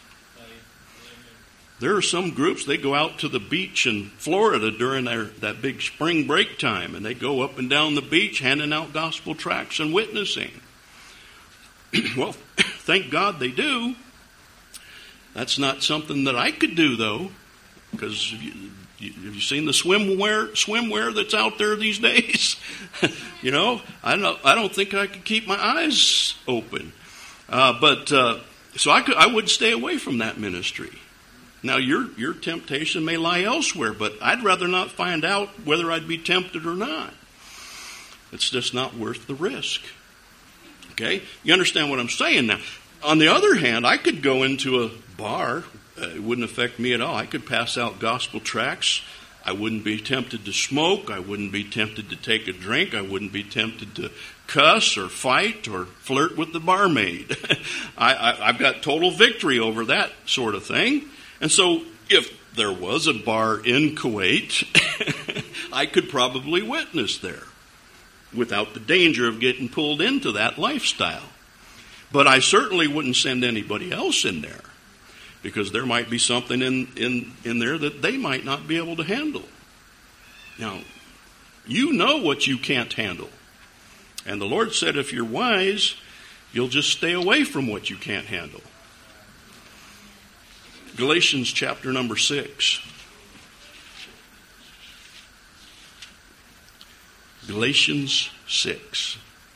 There are some groups, they go out to the beach in Florida during their, that big spring break time, and they go up and down the beach handing out gospel tracts and witnessing. Well, thank God they do. That's not something that I could do, though, because you, you, have you seen the swimwear swimwear that's out there these days? You know, I don't. I don't think I could keep my eyes open. Uh, but uh, so I could. I would stay away from that ministry. Now, your your temptation may lie elsewhere, but I'd rather not find out whether I'd be tempted or not. It's just not worth the risk. Okay, you understand what I'm saying now? On the other hand, I could go into a bar. Uh, it wouldn't affect me at all. I could pass out gospel tracts I wouldn't be tempted to smoke. I wouldn't be tempted to take a drink. I wouldn't be tempted to cuss or fight or flirt with the barmaid. I, I, I've got total victory over that sort of thing. And so if there was a bar in Kuwait, I could probably witness there without the danger of getting pulled into that lifestyle. But I certainly wouldn't send anybody else in there, because there might be something in, in, in there that they might not be able to handle. Now, you know what you can't handle. And the Lord said if you're wise, you'll just stay away from what you can't handle. Galatians chapter number six. Galatians six.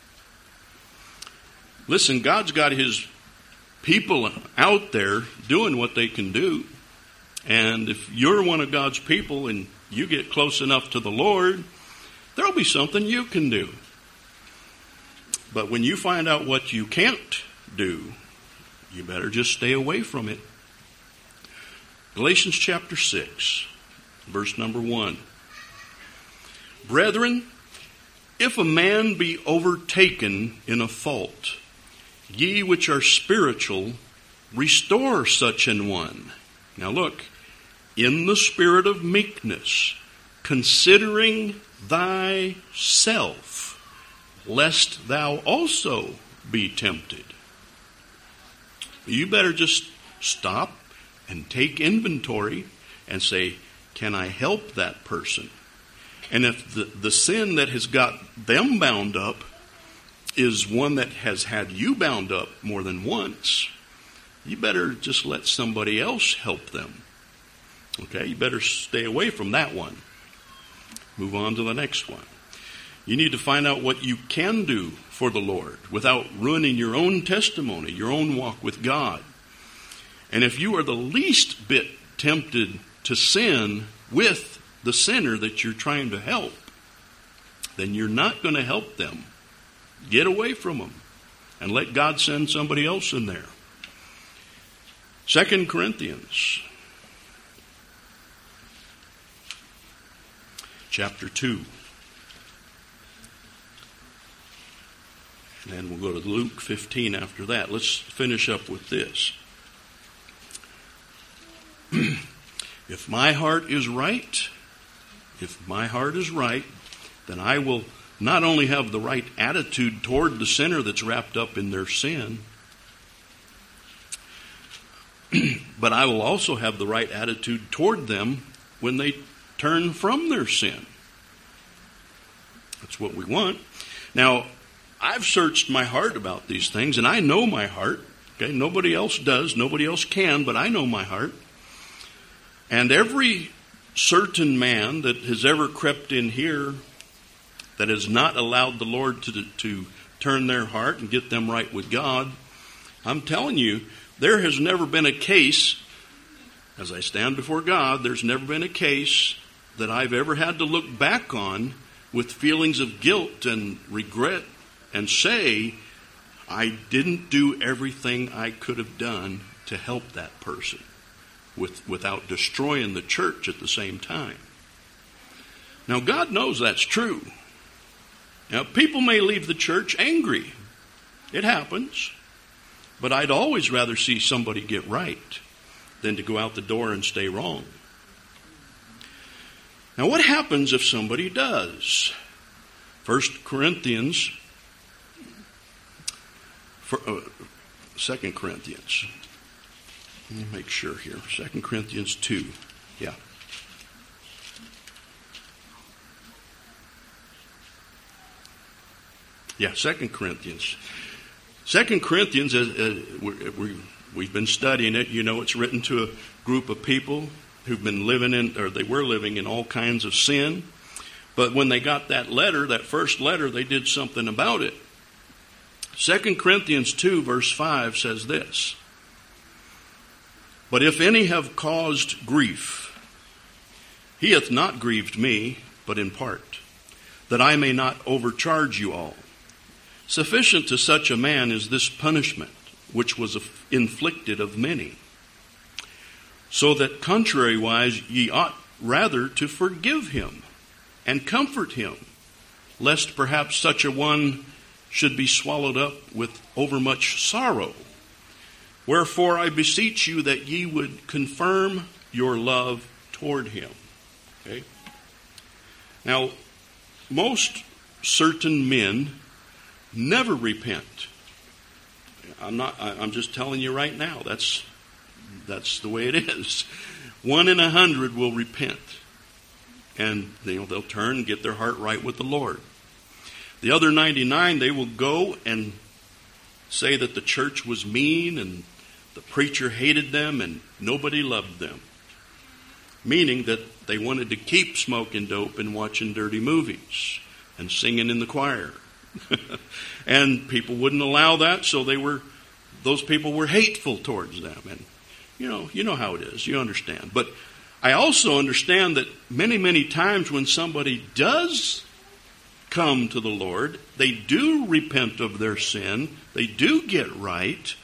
Listen, God's got His people out there doing what they can do. And if you're one of God's people and you get close enough to the Lord, there'll be something you can do. But when you find out what you can't do, you better just stay away from it. Galatians chapter six, verse number one. Brethren, if a man be overtaken in a fault, ye which are spiritual, restore such an one. Now look, in the spirit of meekness, considering thyself, lest thou also be tempted. You better just stop and take inventory and say, can I help that person? And if the, the sin that has got them bound up is one that has had you bound up more than once, you better just let somebody else help them. Okay, you better stay away from that one. Move on to the next one. You need to find out what you can do for the Lord without ruining your own testimony, your own walk with God. And if you are the least bit tempted to sin with the sinner that you're trying to help, then you're not going to help them. Get away from them and let God send somebody else in there. Second Corinthians chapter two. And we'll go to Luke fifteen after that. Let's finish up with this. If my heart is right, if my heart is right, then I will not only have the right attitude toward the sinner that's wrapped up in their sin, but I will also have the right attitude toward them when they turn from their sin. That's what we want. Now, I've searched my heart about these things, and I know my heart. Okay, nobody else does, nobody else can, but I know my heart. And every certain man that has ever crept in here that has not allowed the Lord to, to turn their heart and get them right with God, I'm telling you, there has never been a case, as I stand before God, there's never been a case that I've ever had to look back on with feelings of guilt and regret and say, I didn't do everything I could have done to help that person with, without destroying the church at the same time. Now, God knows that's true. Now, people may leave the church angry. It happens. But I'd always rather see somebody get right than to go out the door and stay wrong. Now, what happens if somebody does? First Corinthians, for, uh, Second Corinthians. Let me make sure here. Second Corinthians two. Yeah. Yeah, Second Corinthians. Second Corinthians, uh, we, we, we've been studying it. You know, it's written to a group of people who've been living in, or they were living in all kinds of sin. But when they got that letter, that first letter, they did something about it. Second Corinthians two, verse five says this. But if any have caused grief, he hath not grieved me, but in part, that I may not overcharge you all. Sufficient to such a man is this punishment, which was inflicted of many. So that contrariwise ye ought rather to forgive him and comfort him, lest perhaps such a one should be swallowed up with overmuch sorrow. Wherefore I beseech you that ye would confirm your love toward him. Okay? Now, most certain men never repent. I'm not. I'm just telling you right now. That's that's the way it is. One in a hundred will repent, and you know, they'll turn and get their heart right with the Lord. The other ninety-nine, they will go and say that the church was mean and the preacher hated them and nobody loved them. Meaning that they wanted to keep smoking dope and watching dirty movies and singing in the choir. And people wouldn't allow that, so they were, those people were hateful towards them. And you know, you know how it is, you understand. But I also understand that many, many times when somebody does come to the Lord, they do repent of their sin, they do get right,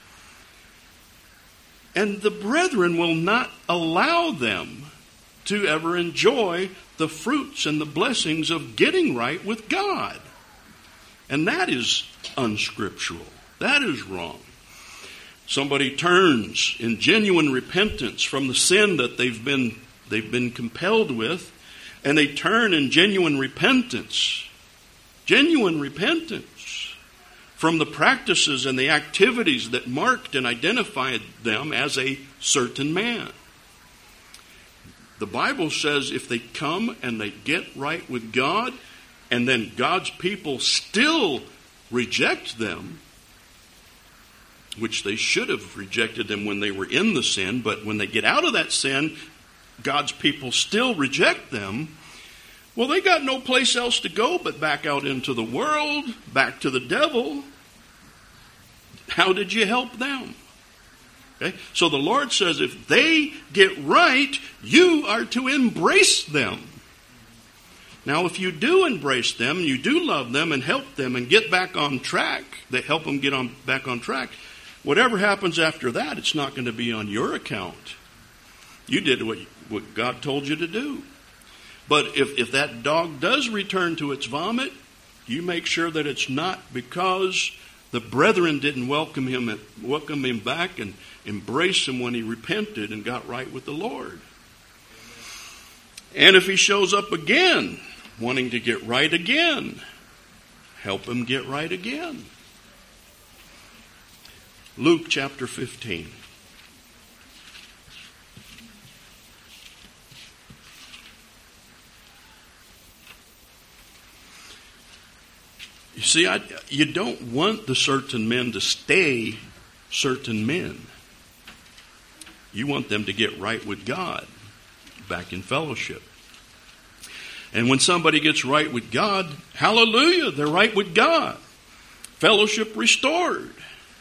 and the brethren will not allow them to ever enjoy the fruits and the blessings of getting right with God. And that is unscriptural. That is wrong. Somebody turns in genuine repentance from the sin that they've been they've been compelled with, and they turn in genuine repentance, genuine repentance from the practices and the activities that marked and identified them as a certain man. The Bible says if they come and they get right with God, and then God's people still reject them, which they should have rejected them when they were in the sin, but when they get out of that sin, God's people still reject them. Well, they got no place else to go but back out into the world, back to the devil. How did you help them? Okay? So the Lord says if they get right, you are to embrace them. Now, if you do embrace them, you do love them and help them and get back on track, that help them get on back on track, whatever happens after that, it's not going to be on your account. You did what, what God told you to do. But if, if that dog does return to its vomit, you make sure that it's not because the brethren didn't welcome him, welcome him back and embrace him when he repented and got right with the Lord. And if he shows up again, wanting to get right again, help him get right again. Luke chapter fifteen. You see, I, you don't want the certain men to stay certain men. You want them to get right with God, back in fellowship. And when somebody gets right with God, hallelujah, they're right with God. Fellowship restored.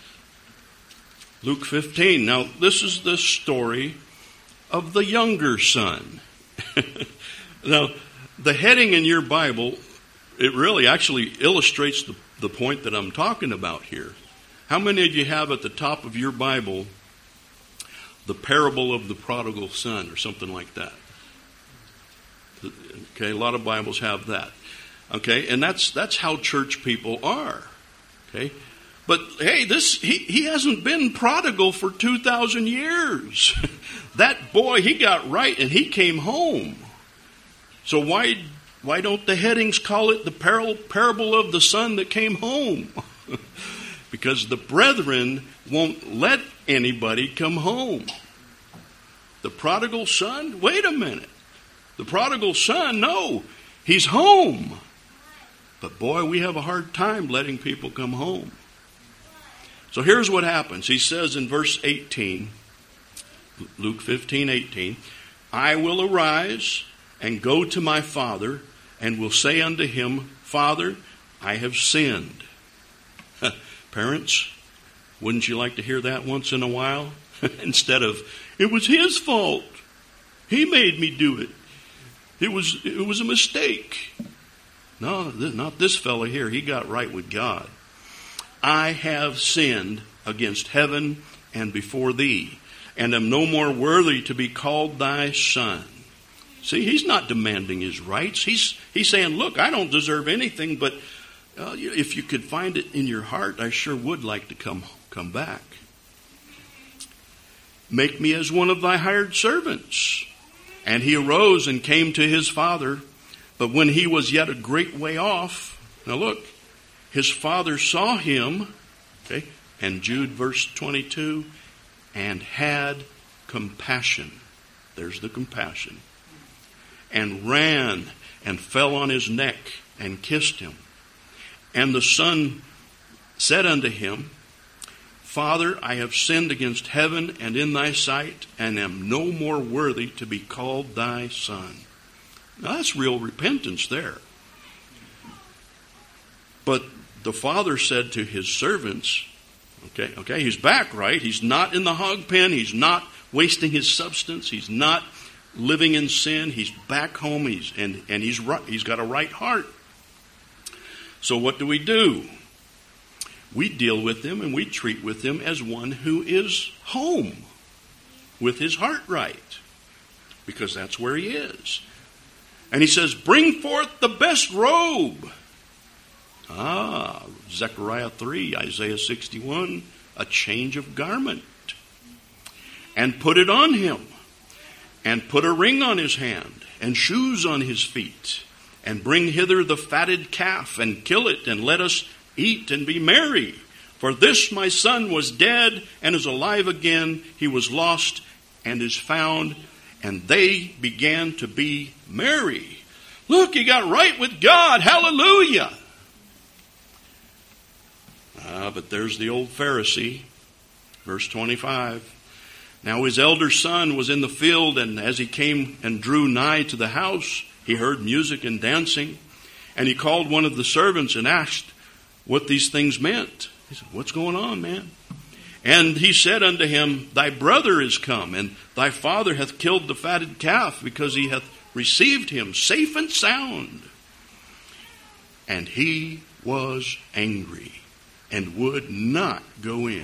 Luke fifteen. Now, this is the story of the younger son. Now, the heading in your Bible, it really actually illustrates the, the point that I'm talking about here. How many of you have at the top of your Bible the parable of the prodigal son or something like that? Okay, a lot of Bibles have that. Okay, and that's that's how church people are. Okay, but hey, this he, he hasn't been prodigal for two thousand years. That boy, he got right and he came home. So why why don't the headings call it the par- parable of the son that came home? Because the brethren won't let anybody come home. The prodigal son, wait a minute. The prodigal son, no, he's home. But boy, we have a hard time letting people come home. So here's what happens. He says in verse eighteen, Luke fifteen, eighteen, I will arise and go to my father and will say unto him, Father, I have sinned. Parents, wouldn't you like to hear that once in a while? Instead of, it was his fault. He made me do it. It was it was a mistake. No, not this fellow here. He got right with God. I have sinned against heaven and before thee, and am no more worthy to be called thy son. See, he's not demanding his rights. He's he's saying, look, I don't deserve anything, but uh, if you could find it in your heart, I sure would like to come come back. Make me as one of thy hired servants. And he arose and came to his father. But when he was yet a great way off, now look, his father saw him, okay, and Jude verse twenty-two, and had compassion. There's the compassion. And ran and fell on his neck and kissed him. And the son said unto him, Father, I have sinned against heaven and in thy sight, and am no more worthy to be called thy son. Now that's real repentance there. But the father said to his servants, okay, okay, he's back, right? He's not in the hog pen. He's not wasting his substance. He's not living in sin. He's back home. He's and and he's right, he's got a right heart. So what do we do? We deal with him and we treat with him as one who is home with his heart right, because that's where he is. And he says, bring forth the best robe. Ah, Zechariah three, Isaiah sixty-one, a change of garment. And put it on him. And put a ring on his hand, and shoes on his feet. And bring hither the fatted calf, and kill it, and let us eat and be merry. For this my son was dead, and is alive again. He was lost, and is found. And they began to be merry. Look, he got right with God. Hallelujah. Ah, but there's the old Pharisee. Verse twenty-five. Now his elder son was in the field, and as he came and drew nigh to the house, he heard music and dancing. And he called one of the servants and asked what these things meant. He said, what's going on, man? And he said unto him, thy brother is come, and thy father hath killed the fatted calf, because he hath received him safe and sound. And he was angry, and would not go in.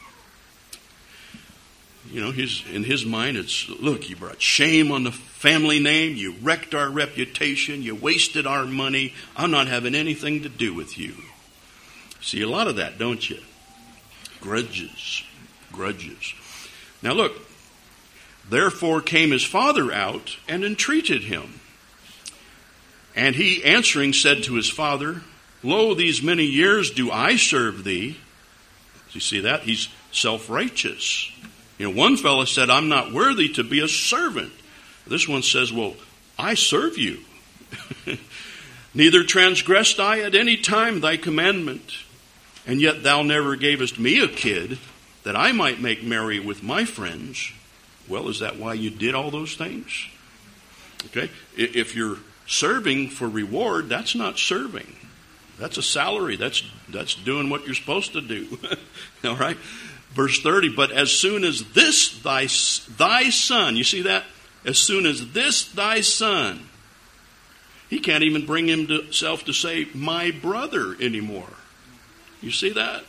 You know, his, in his mind, it's, look, you brought shame on the family name. You wrecked our reputation. You wasted our money. I'm not having anything to do with you. See a lot of that, don't you? Grudges. Grudges. Now look, therefore came his father out and entreated him. And he answering said to his father, lo, these many years do I serve thee. Do you see that? He's self-righteous. You know, one fellow said, I'm not worthy to be a servant. This one says, well, I serve you. Neither transgressed I at any time thy commandment, and yet thou never gavest me a kid, that I might make merry with my friends. Well, is that why you did all those things? Okay, if you're serving for reward, that's not serving. That's a salary. That's that's doing what you're supposed to do. All right. Verse thirty, but as soon as this thy, thy son, you see that? As soon as this thy son, he can't even bring himself to say, my brother anymore. You see that?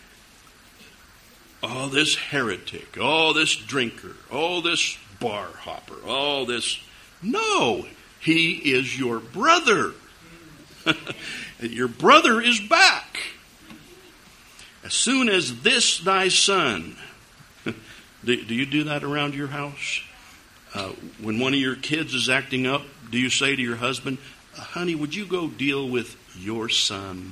Oh, this heretic, oh, this drinker, oh, this bar hopper, oh, this. No, he is your brother. Your brother is back. As soon as this thy son, do, do you do that around your house? Uh, when one of your kids is acting up, do you say to your husband, honey, would you go deal with your son?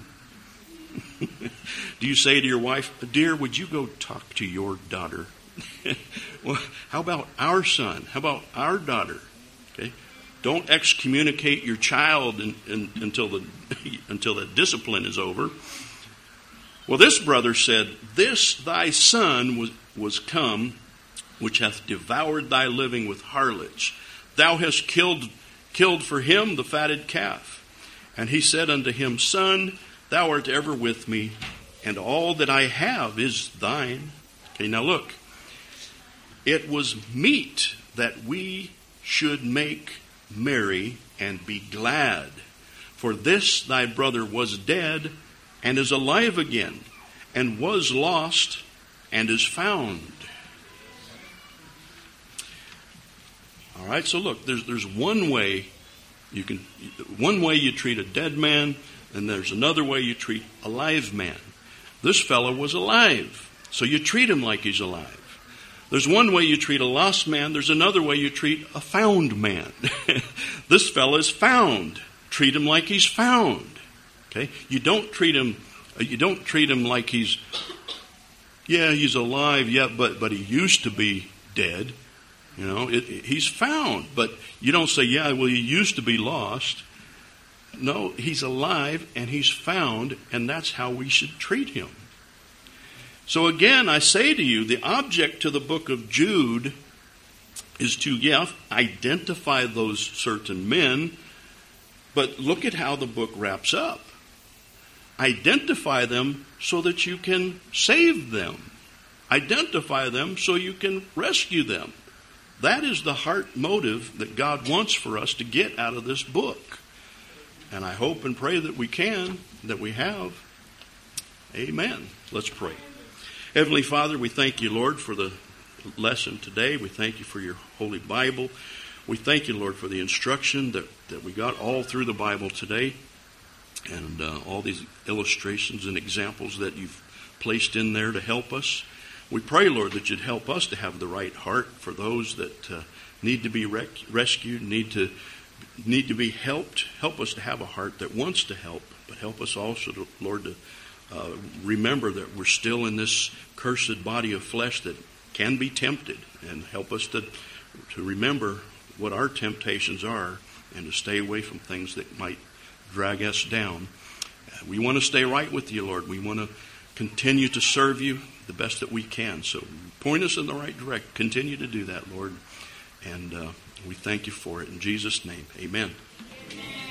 Do you say to your wife, dear, would you go talk to your daughter? Well, how about our son? How about our daughter? Okay, don't excommunicate your child in, in, until the until the discipline is over. Well, this brother said, this thy son was, was come, which hath devoured thy living with harlots. Thou hast killed, killed for him the fatted calf. And he said unto him, son, thou art ever with me, and all that I have is thine. Okay, now look. It was meet that we should make merry and be glad. For this thy brother was dead, and is alive again, and was lost, and is found. All All right, so look, there's there's one way you can, one way you treat a dead man, and there's another way you treat a live man. This fellow was alive, so you treat him like he's alive. There's one way you treat a lost man. There's another way you treat a found man. This fellow is found. Treat him like he's found. Okay, you don't treat him. You don't treat him like he's, yeah, he's alive, yeah, but but he used to be dead. You know, it, it, he's found, but you don't say, yeah, well, he used to be lost. No, he's alive and he's found, and that's how we should treat him. So again, I say to you, the object to the book of Jude is to, yeah, identify those certain men, but look at how the book wraps up. Identify them so that you can save them. Identify them so you can rescue them. That is the heart motive that God wants for us to get out of this book. And I hope and pray that we can, that we have. Amen. Let's pray. Heavenly Father, we thank you, Lord, for the lesson today. We thank you for your Holy Bible. We thank you, Lord, for the instruction that, that we got all through the Bible today, and uh, all these illustrations and examples that you've placed in there to help us. We pray, Lord, that you'd help us to have the right heart for those that uh, need to be rec- rescued, need to need to be helped. Help us to have a heart that wants to help, but help us also, to, Lord, to uh, remember that we're still in this cursed body of flesh that can be tempted, and help us to to remember what our temptations are and to stay away from things that might drag us down. Uh, we want to stay right with you, Lord. We want to continue to serve you the best that we can. So point us in the right direction. Continue to do that, Lord. And uh, we thank you for it. In Jesus' name, amen. Amen.